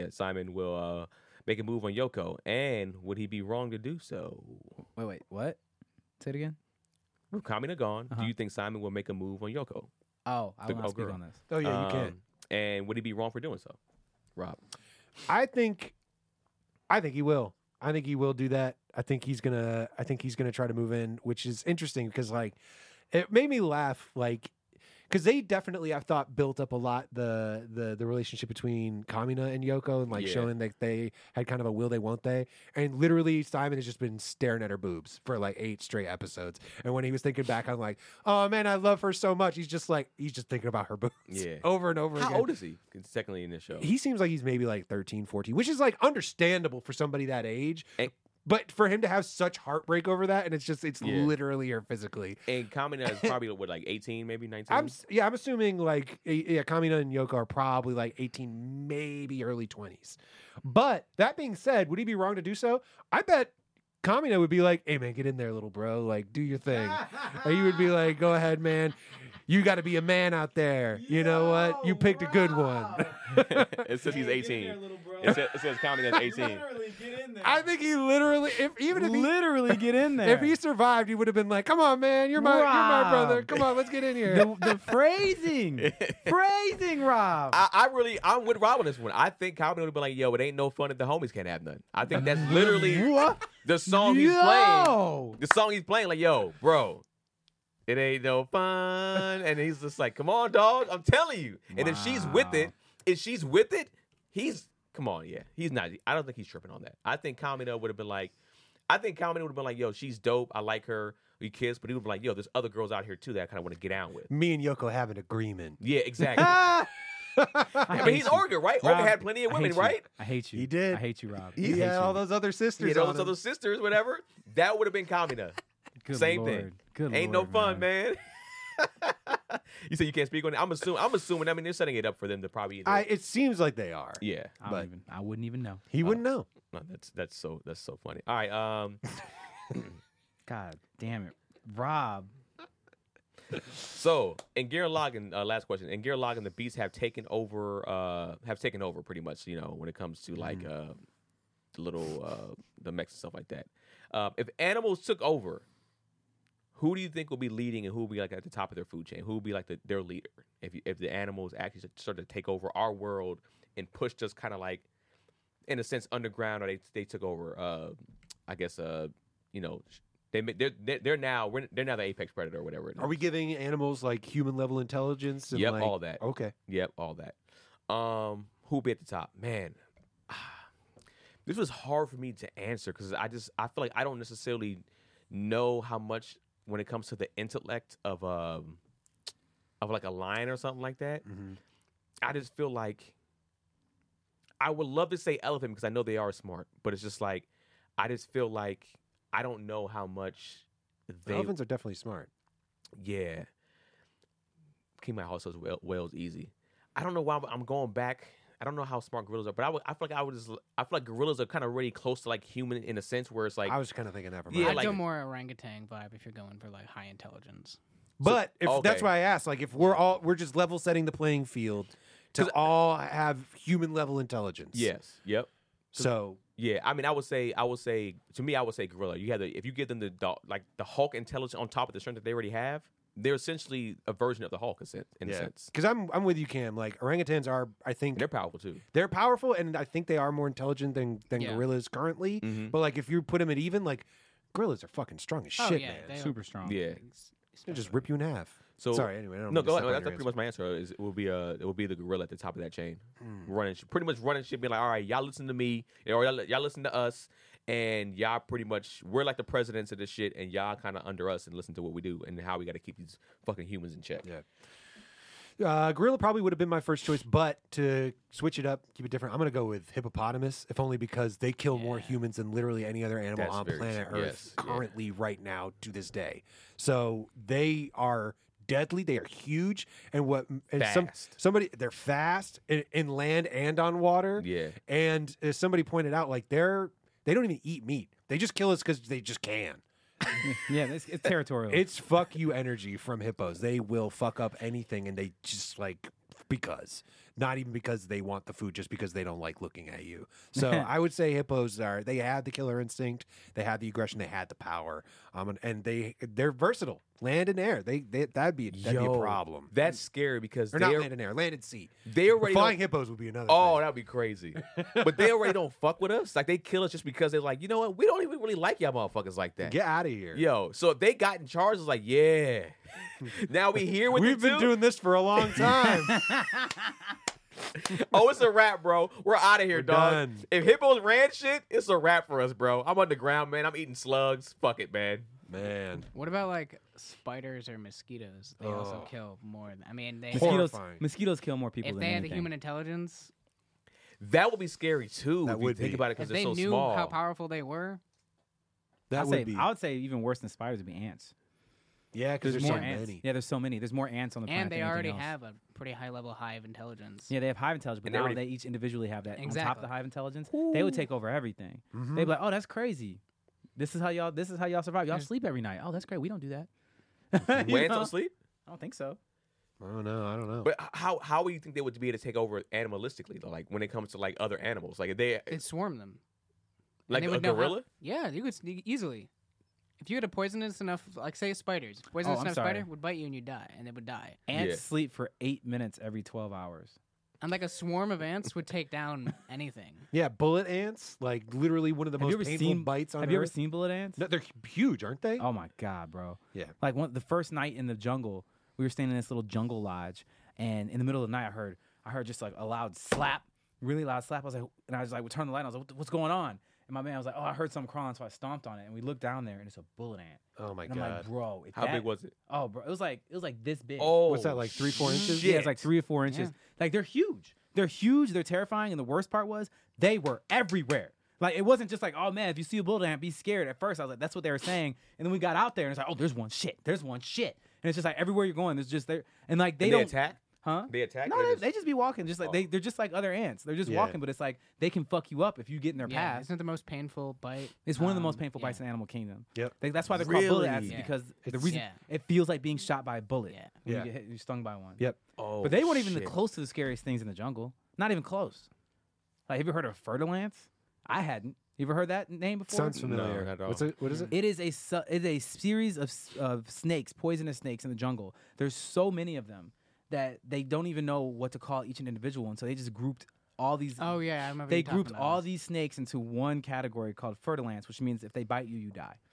will make a move on Yoko? And would he be wrong to do so? Wait, what? Say it again. With Kamina gone, Uh-huh. do you think Simon will make a move on Yoko? Oh, I The- will not speak girl. on this. Oh, yeah, you can. And would he be wrong for doing so? Rob. I think he will. I think he will do that. I think he's gonna try to move in, which is interesting because like it made me laugh, like because they definitely I thought built up a lot the relationship between Kamina and Yoko and like Yeah. showing that they had kind of a will they won't they, and literally Simon has just been staring at her boobs for like 8 straight episodes, and when he was thinking back, I'm like, oh man, I love her so much. He's just thinking about her boobs, Yeah. over and over How again. old is he? Secondly, in this show, He seems like he's maybe like 13, 14, which is like understandable for somebody that age. And- But for him to have such heartbreak over that, and it's Yeah. literally her physically. and Kamina is probably what, like 18, maybe 19. I'm assuming like Kamina and Yoko are probably like 18, maybe early 20s. But that being said, would he be wrong to do so? I bet Kamina would be like, "Hey man, get in there, little bro. Like, do your thing." Or he would be like, "Go ahead, man. You got to be a man out there. You know what? You picked a good one." It says he's 18. It says Kamina's 18. I think he literally, if he Literally get in there. if he survived, he would have been like, "Come on, man, you're my brother. Rob. Come on, let's get in here." the phrasing, Rob. I'm with Rob on this one. I think Kamina would have been like, "Yo, it ain't no fun if the homies can't have none." I think that's literally What? the song he's playing. Yo! The song he's playing, like, "Yo, bro, it ain't no fun," and he's just like, "Come on, dog, I'm telling you." And if she's with it, he's come on, yeah, he's not. I don't think he's tripping on that. I think Kamina would have been like, I think Kamina would have been like, yo, she's dope. I like her. We kiss. But he would be like, yo, there's other girls out here too that I kind of want to get down with. Me and Yoko have an agreement. Yeah, exactly. I But he's hate you. Olga, right? Rob, Olga had plenty of I hate women, you. right? I hate you. He did. I hate you, Rob. He I hate had all you. those other sisters. Yeah, those on him. other sisters, whatever. That would have been Kamina. Good Same Lord. thing. Good Ain't Lord, no fun, man. You said you can't speak on it. I'm assuming. I mean, they're setting it up for them to probably. Either, It seems like they are. yeah. I wouldn't even know. He wouldn't know. No, that's so funny. All right. God damn it, Rob. So in Gurren Lagann, last question. In Gurren Lagann, the beasts have taken over. Pretty much. You know, when it comes to like the little the mechs and stuff like that. If animals took over, who do you think will be leading and who will be like at the top of their food chain? Who will be like their leader? If the animals actually started to take over our world and pushed us kind of like, in a sense, underground, or they took over. I guess you know, they're now the apex predator or whatever. Are we giving animals like human level intelligence? And Yep, like, all that. Okay. Yep, all that. Who will be at the top? Man, this was hard for me to answer because I feel like I don't necessarily know how much when it comes to the intellect of like a lion or something like that. Mm-hmm. I just feel like I would love to say elephant because I know they are smart, but it's just like I just feel like I don't know how much they. Elephants are definitely smart. Yeah. King my house says whales easy. I don't know why I'm going back. I don't know how smart gorillas are, but I feel like gorillas are kind of really close to like human in a sense where it's like I was kind of thinking that for Yeah, I'd like- go more orangutan vibe if you're going for like high intelligence. But if okay. that's why I asked, like, if we're just level setting the playing field to 'Cause- all have human level intelligence. yes, yep. So Yeah, I mean, I would say to me, I would say gorilla. You have if you give them the Hulk intelligence on top of the strength that they already have, they're essentially a version of the Hulk in a sense. because I'm with you, Cam. Like orangutans are, I think They're powerful too. they're powerful, and I think they are more intelligent than Yeah. gorillas currently. Mhm. But like if you put them at even, like gorillas are fucking strong as Oh, shit, yeah, man. they are. Super strong. Yeah. They'll just rip you in half. So Sorry. Anyway, I don't no, mean to go step ahead. on That's your pretty much my answer. It will be the gorilla at the top of that chain, running shit, being like, all right, y'all listen to me, or y'all listen to us, and y'all pretty much we're like the presidents of this shit, and y'all kind of under us and listen to what we do and how we got to keep these fucking humans in check. Yeah. Gorilla probably would have been my first choice, but to switch it up, keep it different, I'm going to go with hippopotamus, if only because they kill more Yeah. humans than literally any other animal That's on very planet true. Earth Yes, yeah. currently right now to this day. So they are deadly. They are huge, and Fast. they're fast in land and on water. Yeah. And as somebody pointed out, like they don't even eat meat. They just kill us because they just can. Yeah, it's territorial. It's fuck you energy from hippos. They will fuck up anything, and they just like because. Not even because they want the food, just because they don't like looking at you. So I would say hippos they had the killer instinct, they had the aggression, they had the power, and they're versatile, land and air. That'd be a problem. That's scary because Or not land and air, land and sea. they already Flying don't- hippos would be another. Oh, thing. that'd be crazy. But they already don't fuck with us. Like they kill us just because they're like, you know what? We don't even really like y'all motherfuckers like that. Get out of here. Yo, so if they got in charge, it's like, yeah. Now we here with We've the been two? doing this for a long time. Oh, it's a wrap, bro. We're out of here, We're dog. done. If hippos ran shit, it's a wrap for us, bro. I'm underground, man. I'm eating slugs. Fuck it, man. Man. What about like spiders or mosquitoes? They also Oh. kill more. I mean, they Horrifying. Mosquitoes kill more people if than they had the anything. human intelligence, That would be scary too. That if you would think be. about it if because they they're so knew small. how powerful they were, That would be. I would say even worse than spiders would be ants. Yeah, because There's there's more so ants. many. Yeah, there's so many. There's more ants on the planet. and they than already anything else. have a pretty high level hive intelligence. Yeah, they have hive intelligence, but And they now already- they each individually have that on top of Exactly. the hive intelligence. They would take over everything. Mhm. They'd be like, "Oh, that's crazy. This is how y'all survive. Y'all There's- sleep every night. Oh, that's great. We don't do that." You When ants know? don't sleep? I don't think so. I don't know. But how would you think they would be able to take over animalistically though? Like when it comes to like other animals, like if they They'd swarm them. And like they a would know how- gorilla. Yeah, you could easily. If you had a poisonous enough, like say spiders, poisonous I'm enough sorry. spider would bite you and you die, and they would die. Ants Yeah. sleep for 8 minutes every 12 hours. And like a swarm of ants would take down anything. Yeah, bullet ants, like literally one of the Have you most ever painful seen bites on Have you ever Earth. seen bullet ants? No, they're huge, aren't they? Oh my god, bro. Yeah. Like the first night in the jungle, we were staying in this little jungle lodge, and in the middle of the night, I heard just like a loud slap, really loud slap. I was like, we turned the light on. I was like, what's going on? And my man was like, "Oh, I heard something crawling," so I stomped on it, and we looked down there, and it's a bullet ant. Oh my And I'm god. like, bro, if How that- big was it? Oh, bro, it was like this big. Oh, What's that, like 3-4 inches? Yeah, it's like 3 or 4 inches. Yeah. Like they're huge. They're huge. They're terrifying. And the worst part was they were everywhere. Like it wasn't just like, oh man, if you see a bullet ant, be scared. At first, I was like, that's what they were saying. And then we got out there, and it's like, oh, there's one shit. There's one shit. And it's just like everywhere you're going, there's just there. And like they And don't attack. huh? They attack. No, or they just be walking, just like Oh. they're just like other ants. They're just Yeah. walking, but it's like they can fuck you up if you get in their Yeah, path. isn't it the most painful bite? It's one of the most painful yeah. bites in Animal Kingdom. Yep. That's why they're called bullet ants, Really? Yeah. because the It's- reason Yeah. it feels like being shot by a bullet. Yeah. When Yeah. you get hit, you're stung by one. Yep. Oh, But they weren't even shit. close to the scariest things in the jungle. Not even close. Like, have you heard of fertile ants? I hadn't. You ever heard that name before? Sounds familiar. not at all. What is it? It is a series of snakes, poisonous snakes in the jungle. There's so many of them that they don't even know what to call each individual one. So they just grouped all these. Oh yeah, I remember. They you talking grouped about all this. these snakes into one category called fertile ants, which means if they bite you, you die.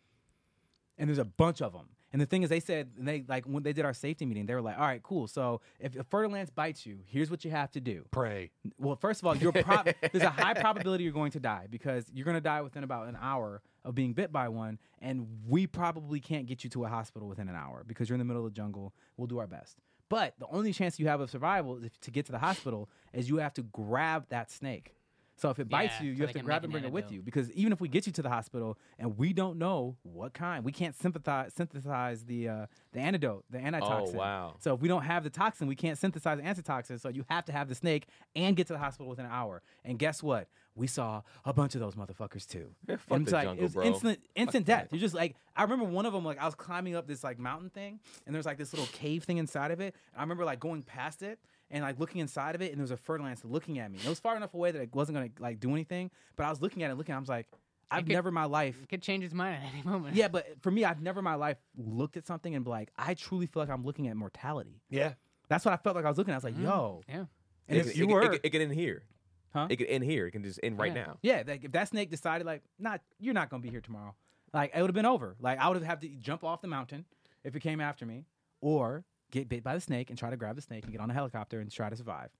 And there's a bunch of them. And the thing is, they said when they did our safety meeting, they were like, "All right, cool. So if a fertile ant bites you, here's what you have to do. Pray. Well, first of all, there's a high probability you're going to die because you're going to die within about an hour of being bit by one, and we probably can't get you to a hospital within an hour because you're in the middle of the jungle. We'll do our best. But the only chance you have of survival is to get to the hospital is you have to grab that snake. So if it bites Yeah, you, you so have they to can grab make it and an bring it with antidote. you because even if we get you to the hospital and we don't know what kind, we can't synthesize the antidote, the antitoxin. Oh, wow. So if we don't have the toxin, we can't synthesize the antitoxin. So you have to have the snake and get to the hospital within an hour. And guess what? We saw a bunch of those motherfuckers too. Yeah, fuck And it's the like jungle, it was bro. instant death. You're just like, I remember one of them, like I was climbing up this like mountain thing, and there's like this little cave thing inside of it. And I remember like going past it and like looking inside of it, and there was a fertile ant looking at me. And it was far enough away that it wasn't gonna like do anything, but I was looking at it, I was like, I've could- never in my life. It could change his mind at any moment. Yeah, but for me, I've never in my life looked at something and be like, I truly feel like I'm looking at mortality. Yeah. That's what I felt like I was looking at. I was like, yo. Yeah. And It, if can- you it, were, can- it can end here. Huh? It can end here. It can just end right Yeah. now. yeah, like if that snake decided like, you're not gonna be here tomorrow. Like it would have been over. Like I would have to jump off the mountain if it came after me, or get bit by the snake and try to grab the snake and get on a helicopter and try to survive.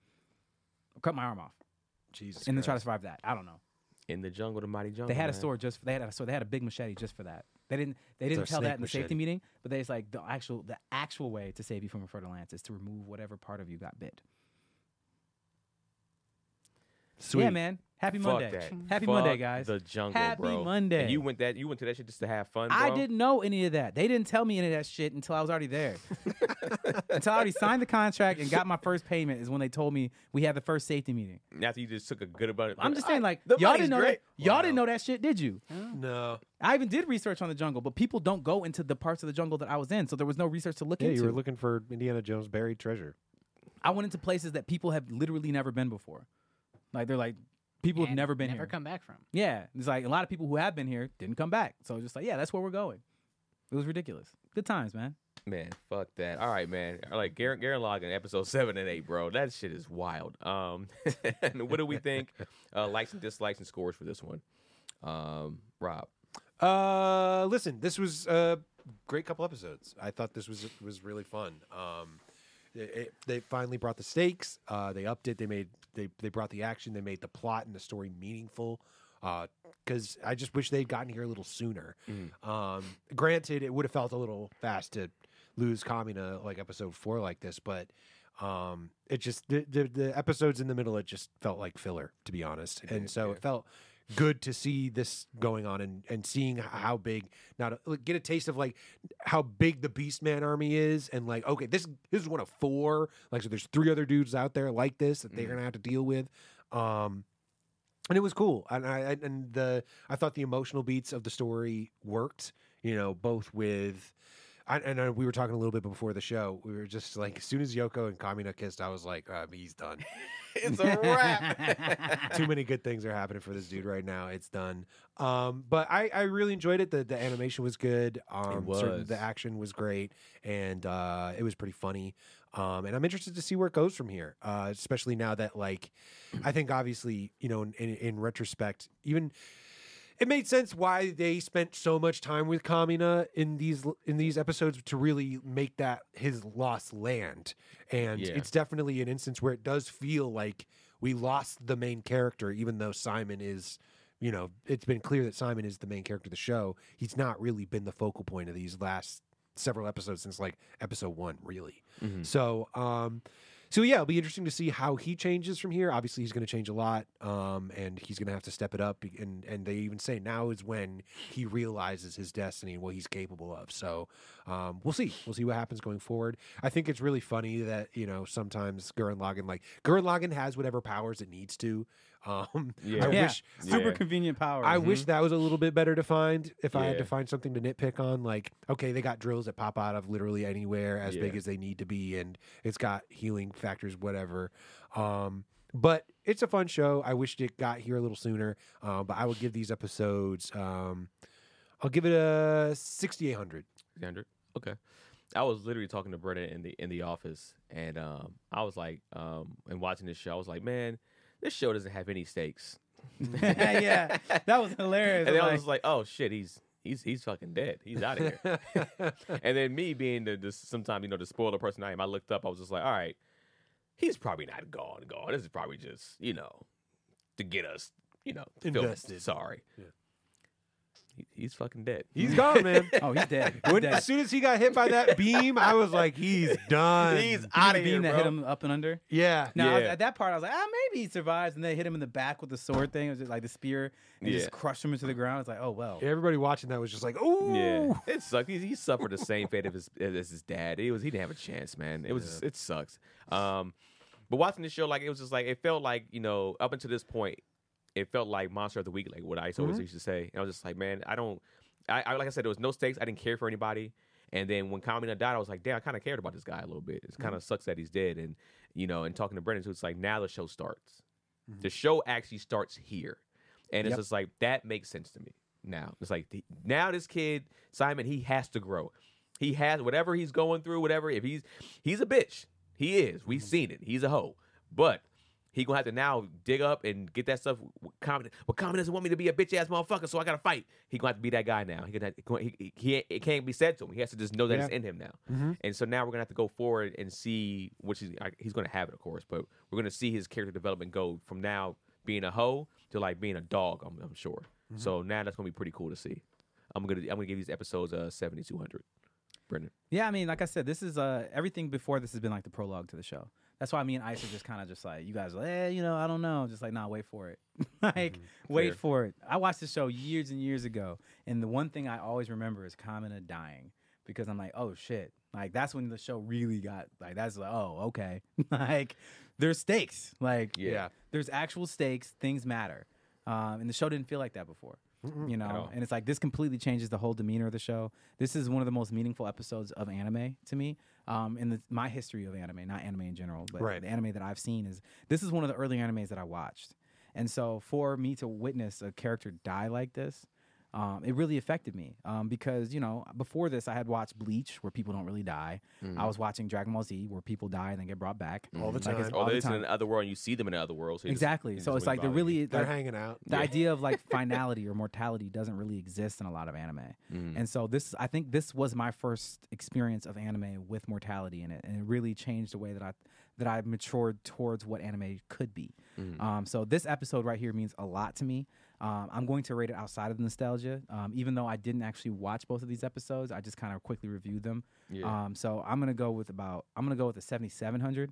Or cut my arm off Jesus. and then try to Christ. survive that. I don't know. In the jungle, the mighty jungle. They had a man. sword they had a big machete just for that. They didn't their tell snake that in the safety machete. meeting, but they was like the actual way to save you from a fertile ant is to remove whatever part of you got bit. Sweet. Yeah, man. Happy Fuck Monday. that. Happy Fuck Monday, guys. The jungle, Happy bro. Monday. And you went to that shit just to have fun, bro? I didn't know any of that. They didn't tell me any of that shit until I was already there. Until I already signed the contract and got my first payment is when they told me we had the first safety meeting. After you just took a good about it. I'm just saying, like, The y'all money's didn't know great. that. Y'all Wow. didn't know that shit, did you? No. I even did research on the jungle, but people don't go into the parts of the jungle that I was in, so there was no research to look Yeah, into. you were looking for Indiana Jones buried treasure. I went into places that people have literally never been before. Like they're like people have And never been never here. come back from. Yeah, it's like a lot of people who have been here didn't come back. So just like, yeah, that's where we're going. It was ridiculous. Good times, man. Man, fuck that. All right, man. All right, Garen Logan, episode 7 and 8, bro. That shit is wild. And what do we think? Likes and dislikes and scores for this one. Rob. Listen, this was a great couple episodes. I thought this was really fun. They finally brought the stakes. They upped it. They brought the action. They made the plot and the story meaningful. Because I just wish they'd gotten here a little sooner. Granted, it would have felt a little fast to lose Kamina like episode 4 like this, but it just the episodes in the middle, it just felt like filler, to be honest. And so it felt good to see this going on and seeing how big, get a taste of like how big the Beastman army is, and like, okay, this is one of 4, like, so there's 3 other dudes out there like this that they're gonna have to deal with. And it was cool, and I thought the emotional beats of the story worked. You know, both with, we were talking a little bit before the show. We were just like, as soon as Yoko and Kamina kissed, I was like, he's done. It's a wrap. Too many good things are happening for this dude right now. It's done. But I really enjoyed it. The animation was good. was. The action was great, and it was pretty funny. And I'm interested to see where it goes from here, especially now that, like, I think obviously, you know, in retrospect, even it made sense why they spent so much time with Kamina in these episodes to really make that his lost land. And Yeah. it's definitely an instance where it does feel like we lost the main character, even though Simon is you know, it's been clear that Simon is the main character of the show. He's not really been the focal point of these last several episodes since like episode 1, really. So yeah, it'll be interesting to see how he changes from here. Obviously, he's going to change a lot, and he's going to have to step it up. And they even say now is when he realizes his destiny and what he's capable of. So we'll see. We'll see what happens going forward. I think it's really funny that, you know, sometimes Gurren Lagann has whatever powers it needs to. I wish super convenient powers. I wish that was a little bit better defined. If I had to find something to nitpick on, like, okay, they got drills that pop out of literally anywhere as big as they need to be, and it's got healing factors, whatever. But it's a fun show. I wished it got here a little sooner. But I will give these episodes, I'll give it a 6,800. 600. Okay. I was literally talking to Brennan in the office, and I was like, and watching this show, I was like, man, this show doesn't have any stakes. Yeah, that was hilarious. And then I was like, oh shit, he's fucking dead. He's out of here. And then me being the sometimes, you know, the spoiler person I am, I looked up, I was just like, all right, he's probably not gone. This is probably just, you know, to get us, you know, Invested. Sorry. Yeah. He's fucking dead. He's gone, man. Oh, he's dead. As soon as he got hit by that beam, I was like, he's done. He's out of The here, beam that bro. hit him up and under. Yeah. Now Yeah. at that part, I was like, maybe he survives, and they hit him in the back with the sword thing. It was just like the spear, and just crushed him into the ground. It's like, oh well. Everybody watching that was just like, ooh. Yeah, it sucked. He suffered the same fate as his dad. He didn't have a chance, man. It sucks. But watching the show, like, it was just like, it felt like, you know, up until this point, it felt like Monster of the Week, like what I always used to say. And I was just like, man, I like I said, there was no stakes. I didn't care for anybody. And then when Kamina died, I was like, damn, I kind of cared about this guy a little bit. It kind of sucks that he's dead. And, you know, and talking to Brendan, so it's like, now the show starts. The show actually starts here. And it's just like, that makes sense to me now. It's like, now this kid, Simon, he has to grow. He has, whatever he's going through, whatever, if he's a bitch. He is. We've seen it. He's a hoe. But he gonna have to now dig up and get that stuff. Common doesn't want me to be a bitch ass motherfucker, so I gotta fight. He gonna have to be that guy now. It can't be said to him. He has to just know that it's in him now. And so now we're gonna have to go forward and see, which he's gonna have it, of course, but we're gonna see his character development go from now being a hoe to like being a dog. I'm sure. So now that's gonna be pretty cool to see. I'm gonna give these episodes 7,200. Brendan. Yeah, I mean, like I said, this is everything before this has been like the prologue to the show. That's why me and Ice are just kind of just like, you guys are like, you know, I don't know. Just like, nah, wait for it. Like, wait for it. I watched this show years and years ago, and the one thing I always remember is Kamina dying, because I'm like, oh shit. Like, that's when the show really got, like, that's like, oh, okay. Like, there's stakes. Like, there's actual stakes. Things matter. And the show didn't feel like that before. You know, and it's like, this completely changes the whole demeanor of the show. This is one of the most meaningful episodes of anime to me, in my history of anime, not anime in general, but the anime that I've seen this is one of the early animes that I watched. And so for me to witness a character die like this, it really affected me, because, you know, before this I had watched Bleach, where people don't really die. I was watching Dragon Ball Z, where people die and then get brought back all the time. All this in another world, and you see them in another world. So exactly. So it's like they're hanging out. The idea of like finality or mortality doesn't really exist in a lot of anime. And so I think this was my first experience of anime with mortality in it, and it really changed the way that I matured towards what anime could be. So this episode right here means a lot to me. I'm going to rate it outside of nostalgia, even though I didn't actually watch both of these episodes. I just kind of quickly reviewed them. So I'm gonna go with a 7,700.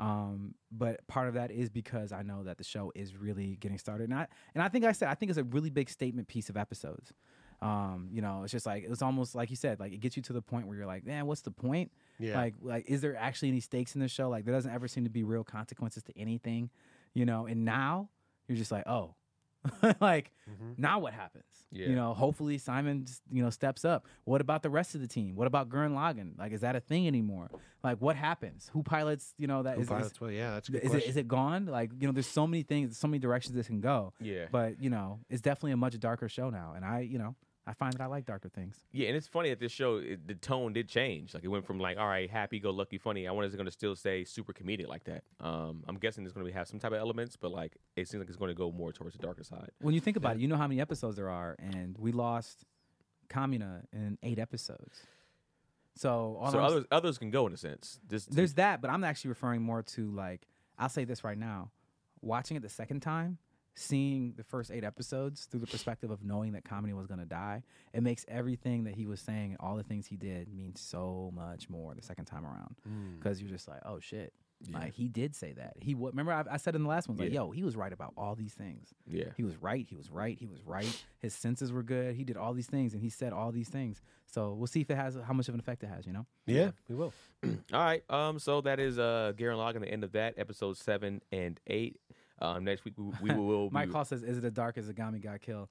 But part of that is because I know that the show is really getting started, and I think it's a really big statement piece of episodes. You know, it's just like, it's almost like you said, like, it gets you to the point where you're like, man, what's the point? Like, is there actually any stakes in the show? Like, there doesn't ever seem to be real consequences to anything, you know. And now you're just like, oh. Like, now what happens? You know, hopefully Simon, you know, steps up. What about the rest of the team? What about Gurren Lagann? Like, is that a thing anymore? Like, what happens? Who pilots? You know, that's that's a good question. Is it gone? Like, you know, there's so many things, so many directions this can go. But, you know, it's definitely a much darker show now, and I find that I like darker things. Yeah, and it's funny that this show, the tone did change. Like, it went from like, all right, happy-go-lucky, funny. I wonder, is it going to still stay super comedic like that? I'm guessing it's going to have some type of elements, but like, it seems like it's going to go more towards the darker side. When you think about it, you know how many episodes there are, and we lost Kamina in 8 episodes. So others can go in a sense. There's that, but I'm actually referring more to, like, I'll say this right now. Watching it the second time, seeing the first 8 episodes through the perspective of knowing that Kamini was going to die, it makes everything that he was saying and all the things he did mean so much more the second time around. Because you're just like, oh, shit. Yeah. Like, he did say that. Remember, I said in the last one, like, Yeah. yo, he was right about all these things. Yeah. He was right. He was right. He was right. His senses were good. He did all these things, and he said all these things. So we'll see if it has how much of an effect it has. You know? Yeah, we will. All right. So that is Garen Lagann, the end of that, episode 7 and 8. Next week we will. Mike Hall says, "Is it as dark as Agami got killed?"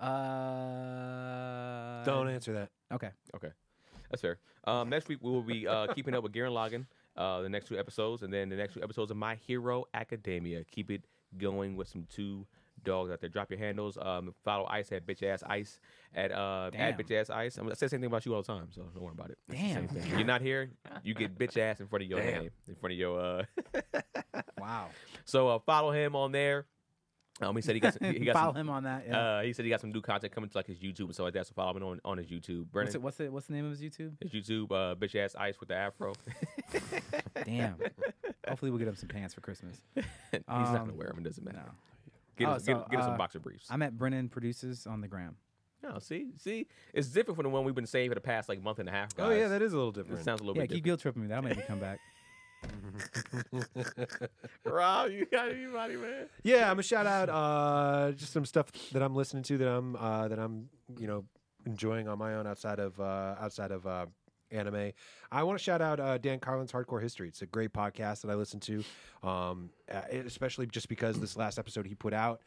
Don't answer that. Okay. Okay, that's fair. Next week we will be keeping up with Garen Lagann, the next 2 episodes, and then the next 2 episodes of My Hero Academia. Keep it going with some 2 dogs out there. Drop your handles. Follow Ice at bitch ass ice at bitch ass ice. I say the same thing about you all the time, so don't worry about it. It's the same Damn. thing. You're not here, you get bitch ass in front of your name, in front of your. Wow. So follow him on there. He said he got Follow some, him on that. Yeah. he said he got some new content coming to like his YouTube and stuff like that. So follow him on his YouTube. Brennan, What's the name of his YouTube? his YouTube, bitch ass ice with the afro. Damn. Hopefully we'll get him some pants for Christmas. He's not gonna wear them. It doesn't matter. No. Get Oh, us so, some boxer briefs. I'm at Brennan Produces on the gram. No, see, it's different from the one we've been saying for the past like month and a half. Guys. Oh yeah, that is a little different. It sounds a little Yeah, bit keep guilt tripping me. That'll make me come back. different. Rob, you got anybody, man? Yeah, I'm gonna shout out just some stuff that I'm listening to that I'm enjoying on my own outside of anime. I want to shout out Dan Carlin's Hardcore History. It's a great podcast that I listen to, especially just because this last episode he put out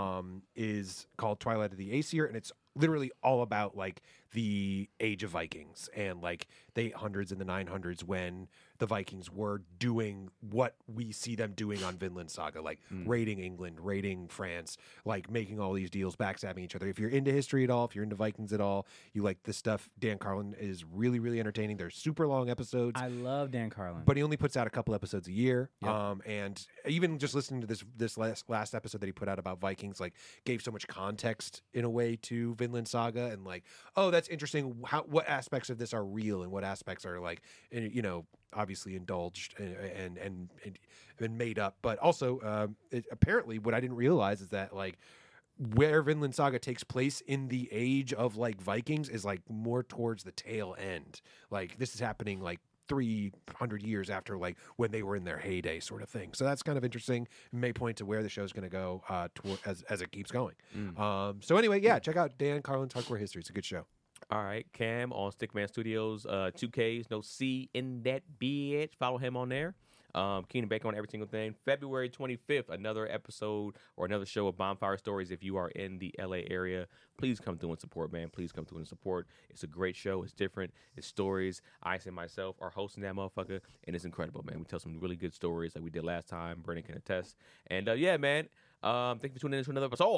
is called Twilight of the Aesir, and it's literally all about like the age of Vikings and like the 800s and the 900s when the Vikings were doing what we see them doing on Vinland Saga, like raiding England, raiding France, like making all these deals, backstabbing each other. If you're into history at all, if you're into Vikings at all, you like this stuff, Dan Carlin is really, really entertaining. They're super long episodes. I love Dan Carlin. But he only puts out a couple episodes a year. Yep. And even just listening to this last episode that he put out about Vikings, like gave so much context in a way to Vinland Saga, and like, oh, that's interesting. What aspects of this are real and what aspects are like, obviously indulged and made up. But also, apparently, what I didn't realize is that like where Vinland Saga takes place in the age of like Vikings is like more towards the tail end. Like this is happening like 300 years after like when they were in their heyday, sort of thing. So that's kind of interesting. It may point to where the show's going to go as it keeps going. So anyway, yeah, check out Dan Carlin's Hardcore History. It's a good show. All right, Cam on Stickman Studios, 2Ks, no C in that bitch. Follow him on there. Keenan Baker on every single thing. February 25th, another episode or another show of Bonfire Stories. If you are in the LA area, please come through and support, man. Please come through and support. It's a great show. It's different. It's stories. Ice and myself are hosting that motherfucker, and it's incredible, man. We tell some really good stories like we did last time. Brennan can attest. And yeah, man, thank you for tuning in to another episode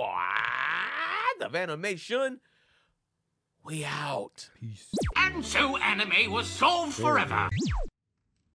of Animation. We out. And so anime was solved forever.